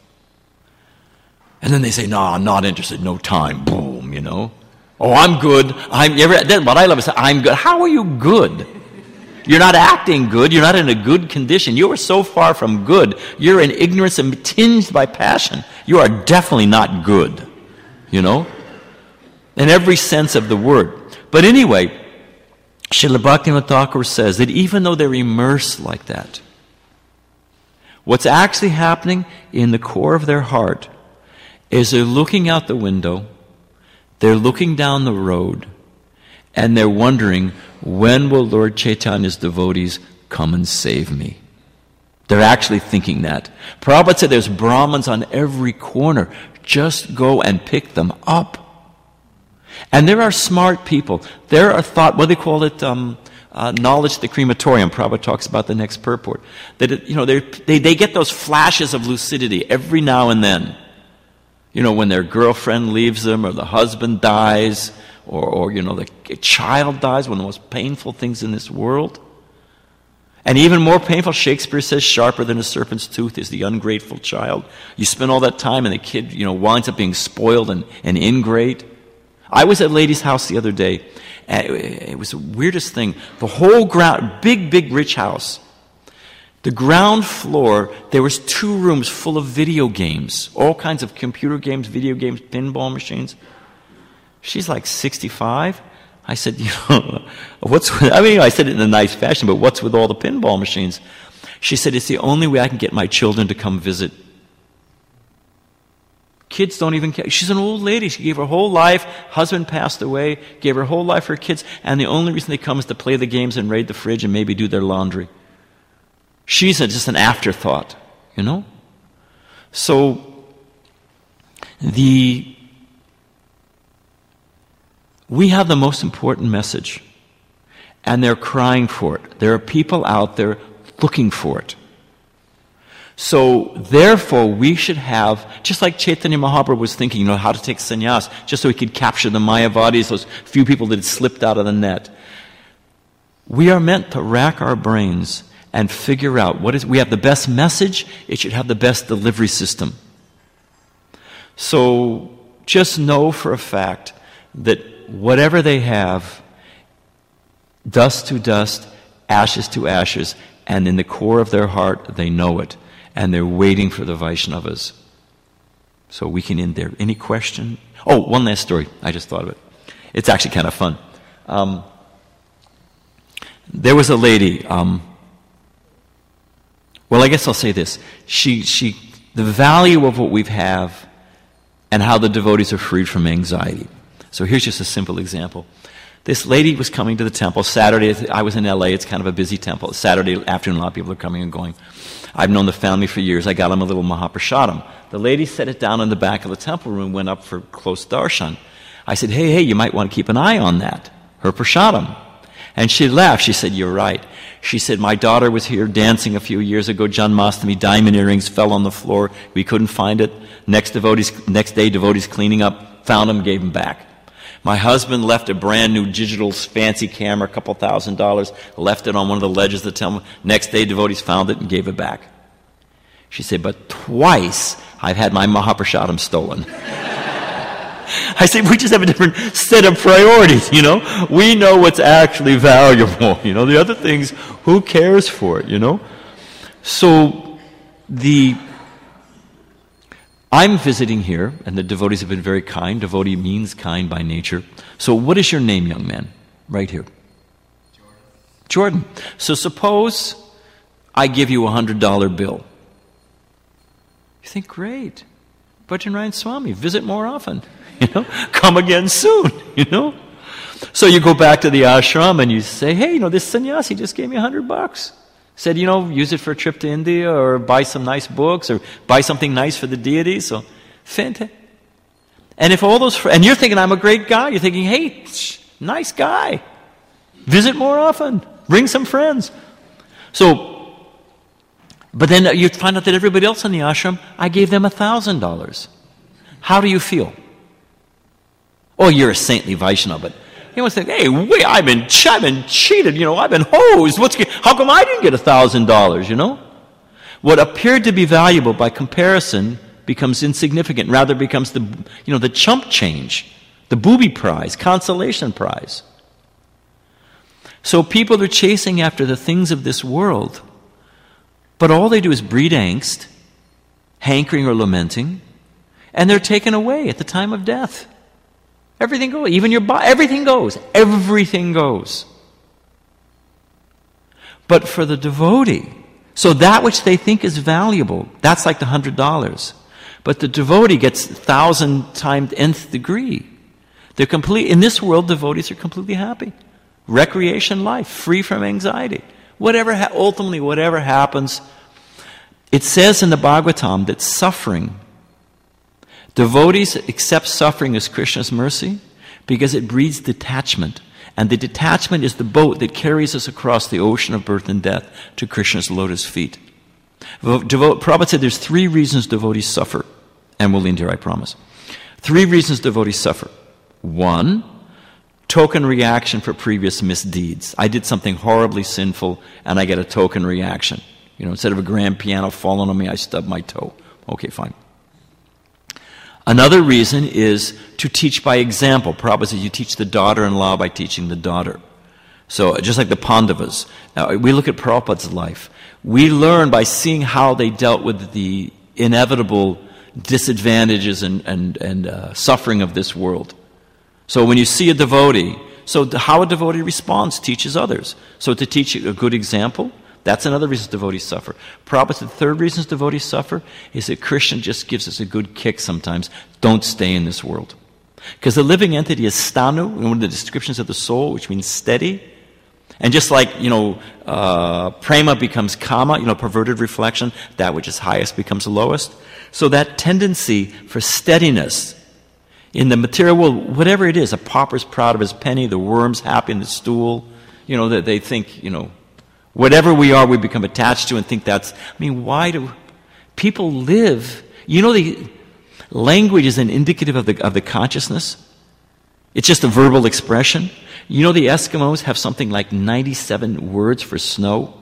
And then they say, no, I'm not interested, no time, boom, you know. Oh, I'm good. I'm, ever, what I love is, I'm good. How are you good? You're not acting good. You're not in a good condition. You are so far from good. You're in ignorance and tinged by passion. You are definitely not good, you know, in every sense of the word. But anyway, Srila Bhaktivinoda Thakur says that even though they're immersed like that, what's actually happening in the core of their heart is they're looking out the window, they're looking down the road, and they're wondering, when will Lord Chaitanya's devotees come and save me? They're actually thinking that. Prabhupada said there's Brahmins on every corner. Just go and pick them up. And there are smart people. There are thought, what do they call it? Um, uh, knowledge at the crematorium. Prabhupada talks about the next purport. That it, you know, they they get those flashes of lucidity every now and then. You know, when their girlfriend leaves them, or the husband dies, or, or you know, the child dies, one of the most painful things in this world. And even more painful, Shakespeare says, sharper than a serpent's tooth is the ungrateful child. You spend all that time and the kid, you know, winds up being spoiled and, and ingrate. I was at a lady's house the other day, and it, it was the weirdest thing. The whole ground, big, big, rich house. The ground floor, there was two rooms full of video games, all kinds of computer games, video games, pinball machines. She's like sixty-five. I said, you know, what's with, I mean, I said it in a nice fashion, but what's with all the pinball machines? She said, it's the only way I can get my children to come visit. Kids don't even care. She's an old lady. She gave her whole life. Husband passed away, gave her whole life for her kids, and the only reason they come is to play the games and raid the fridge and maybe do their laundry. She's a, just an afterthought, you know? So, the we have the most important message, and they're crying for it. There are people out there looking for it. So, therefore, we should have, just like Chaitanya Mahaprabhu was thinking, you know, how to take sannyas, just so he could capture the Mayavadis, those few people that had slipped out of the net. We are meant to rack our brains and figure out what is, we have the best message, it should have the best delivery system. So, just know for a fact that whatever they have, dust to dust, ashes to ashes, and in the core of their heart, they know it. And they're waiting for the Vaishnavas. So we can end there. Any question? Oh, one last story. I just thought of it. It's actually kind of fun. Um, there was a lady, um, well, I guess I'll say this. She, she, the value of what we have and how the devotees are freed from anxiety. So here's just a simple example. This lady was coming to the temple Saturday. I was in L A. It's kind of a busy temple. Saturday afternoon, a lot of people are coming and going. I've known the family for years. I got them a little Mahaprasadam. The lady set it down in the back of the temple room, went up for close darshan. I said, hey, hey, you might want to keep an eye on that, her prasadam. And she laughed. She said, you're right. She said, my daughter was here dancing a few years ago, Janmashtami, diamond earrings fell on the floor. We couldn't find it. Next, devotees, next day, devotees cleaning up, found them, gave them back. My husband left a brand new digital fancy camera, a couple thousand dollars, left it on one of the ledges of the temple. Next day, devotees found it and gave it back. She said, but twice I've had my Mahaprasadam stolen. I said, we just have a different set of priorities, you know. We know what's actually valuable, you know. The other things, who cares for it, you know. So, the... I'm visiting here, and the devotees have been very kind. Devotee means kind by nature. So what is your name, young man? Right here. Jordan. Jordan. So suppose I give you a one hundred dollar bill. You think, great. Vajrayana Swami, visit more often. You know, come again soon, you know. So you go back to the ashram and you say, hey, you know, this sannyasi just gave me a hundred bucks. Said, you know, use it for a trip to India or buy some nice books or buy something nice for the deity. So, fantastic. And if all those, fr- and you're thinking, I'm a great guy. You're thinking, hey, shh, nice guy. Visit more often. Bring some friends. So, but then you find out that everybody else in the ashram, I gave them a thousand dollars. How do you feel? Oh, you're a saintly Vaishnava, but you must think, hey, wait, I've been, ch- I've been cheated, you know, I've been hosed. What's, how come I didn't get a thousand dollars, you know? What appeared to be valuable by comparison becomes insignificant, rather becomes the, you know, the chump change, the booby prize, consolation prize. So people are chasing after the things of this world, but all they do is breed angst, hankering or lamenting, and they're taken away at the time of death. Everything goes, even your body, everything goes, everything goes. But for the devotee, so that which they think is valuable, that's like the hundred dollars. But the devotee gets thousand times nth degree. They're complete, in this world, devotees are completely happy. Recreation life, free from anxiety. Whatever, ha- ultimately, whatever happens, it says in the Bhagavatam that suffering, devotees accept suffering as Krishna's mercy because it breeds detachment. And the detachment is the boat that carries us across the ocean of birth and death to Krishna's lotus feet. Devo- Prabhupada said there's three reasons devotees suffer. And we'll end here, I promise. Three reasons devotees suffer. One, token reaction for previous misdeeds. I did something horribly sinful and I get a token reaction. You know, instead of a grand piano falling on me, I stub my toe. Okay, fine. Another reason is to teach by example. Prabhupada says you teach the daughter-in-law by teaching the daughter. So just like the Pandavas. Now, we look at Prabhupada's life. We learn by seeing how they dealt with the inevitable disadvantages and, and, and uh, suffering of this world. So when you see a devotee, so how a devotee responds teaches others. So to teach a good example, that's another reason devotees suffer. Prabhupada, the third reason devotees suffer is that Krishna just gives us a good kick sometimes. Don't stay in this world. Because the living entity is stanu, one of the descriptions of the soul, which means steady. And just like, you know, uh, prema becomes kama, you know, perverted reflection, that which is highest becomes lowest. So that tendency for steadiness in the material world, whatever it is, a pauper's proud of his penny, the worm's happy in the stool, you know, that they think, you know, whatever we are, we become attached to and think that's, I mean, why do people live? You know, the language is an indicative of the, of the consciousness. It's just a verbal expression. You know, the Eskimos have something like ninety-seven words for snow.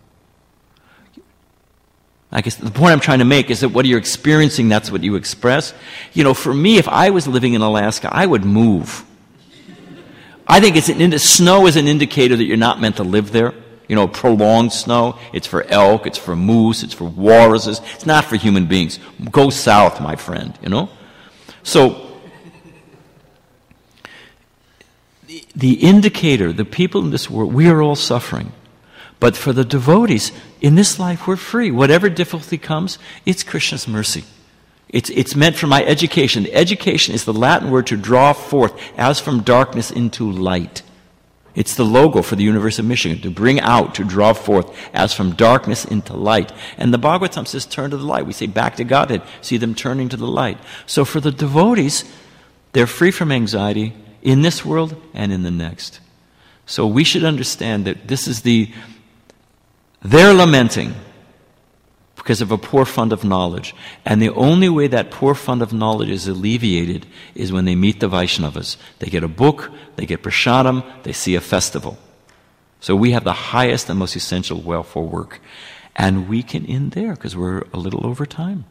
I guess the point I'm trying to make is that what you're experiencing, that's what you express. You know, for me, if I was living in Alaska, I would move. I think it's an, snow is an indicator that you're not meant to live there. You know, prolonged snow, it's for elk, it's for moose, it's for walruses. It's not for human beings. Go south, my friend, you know. So, the, the indicator, the people in this world, we are all suffering. But for the devotees, in this life we're free. Whatever difficulty comes, it's Krishna's mercy. It's, it's meant for my education. Education is the Latin word to draw forth as from darkness into light. It's the logo for the University of Michigan, to bring out, to draw forth as from darkness into light. And the Bhagavatam says, turn to the light. We say, back to Godhead. See them turning to the light. So for the devotees, they're free from anxiety in this world and in the next. So we should understand that this is the, they're lamenting because of a poor fund of knowledge. And the only way that poor fund of knowledge is alleviated is when they meet the Vaishnavas. They get a book, they get prasadam, they see a festival. So we have the highest and most essential welfare work. And we can end there because we're a little over time.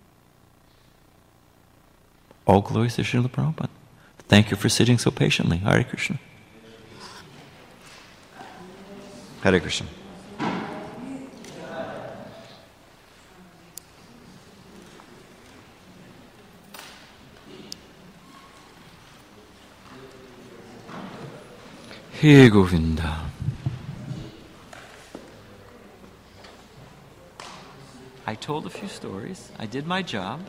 All glories to Srila Prabhupada. Thank you for sitting so patiently. Hare Krishna. Hare Krishna. He Govinda. I told a few stories. I did my job.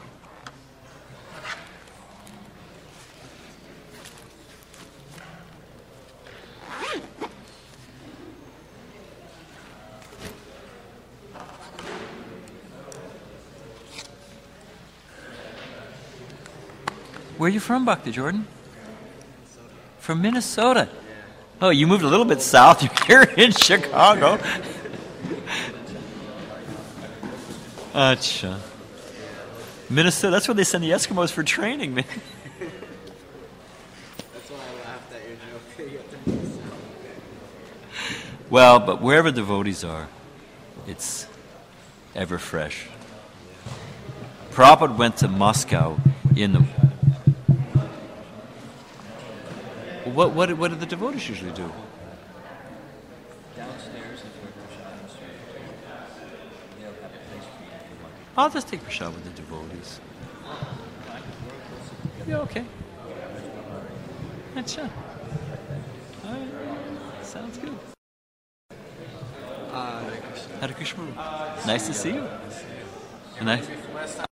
Where are you from, Bhakti Jordan? From Minnesota. Oh, you moved a little bit south. You're in Chicago. Acha. Minnesota, that's where they send the Eskimos for training, man. That's why I laughed at your joke. Well, but wherever devotees are, it's ever fresh. Prabhupada went to Moscow in the... What, what, what do the devotees usually do? Downstairs is where Prashad is. They'll have a place for you if you want. I'll just take prashad with the devotees. Yeah, okay. Acha. All right. Sounds good. Uh, Hare Krishna. Nice to see you. Nice.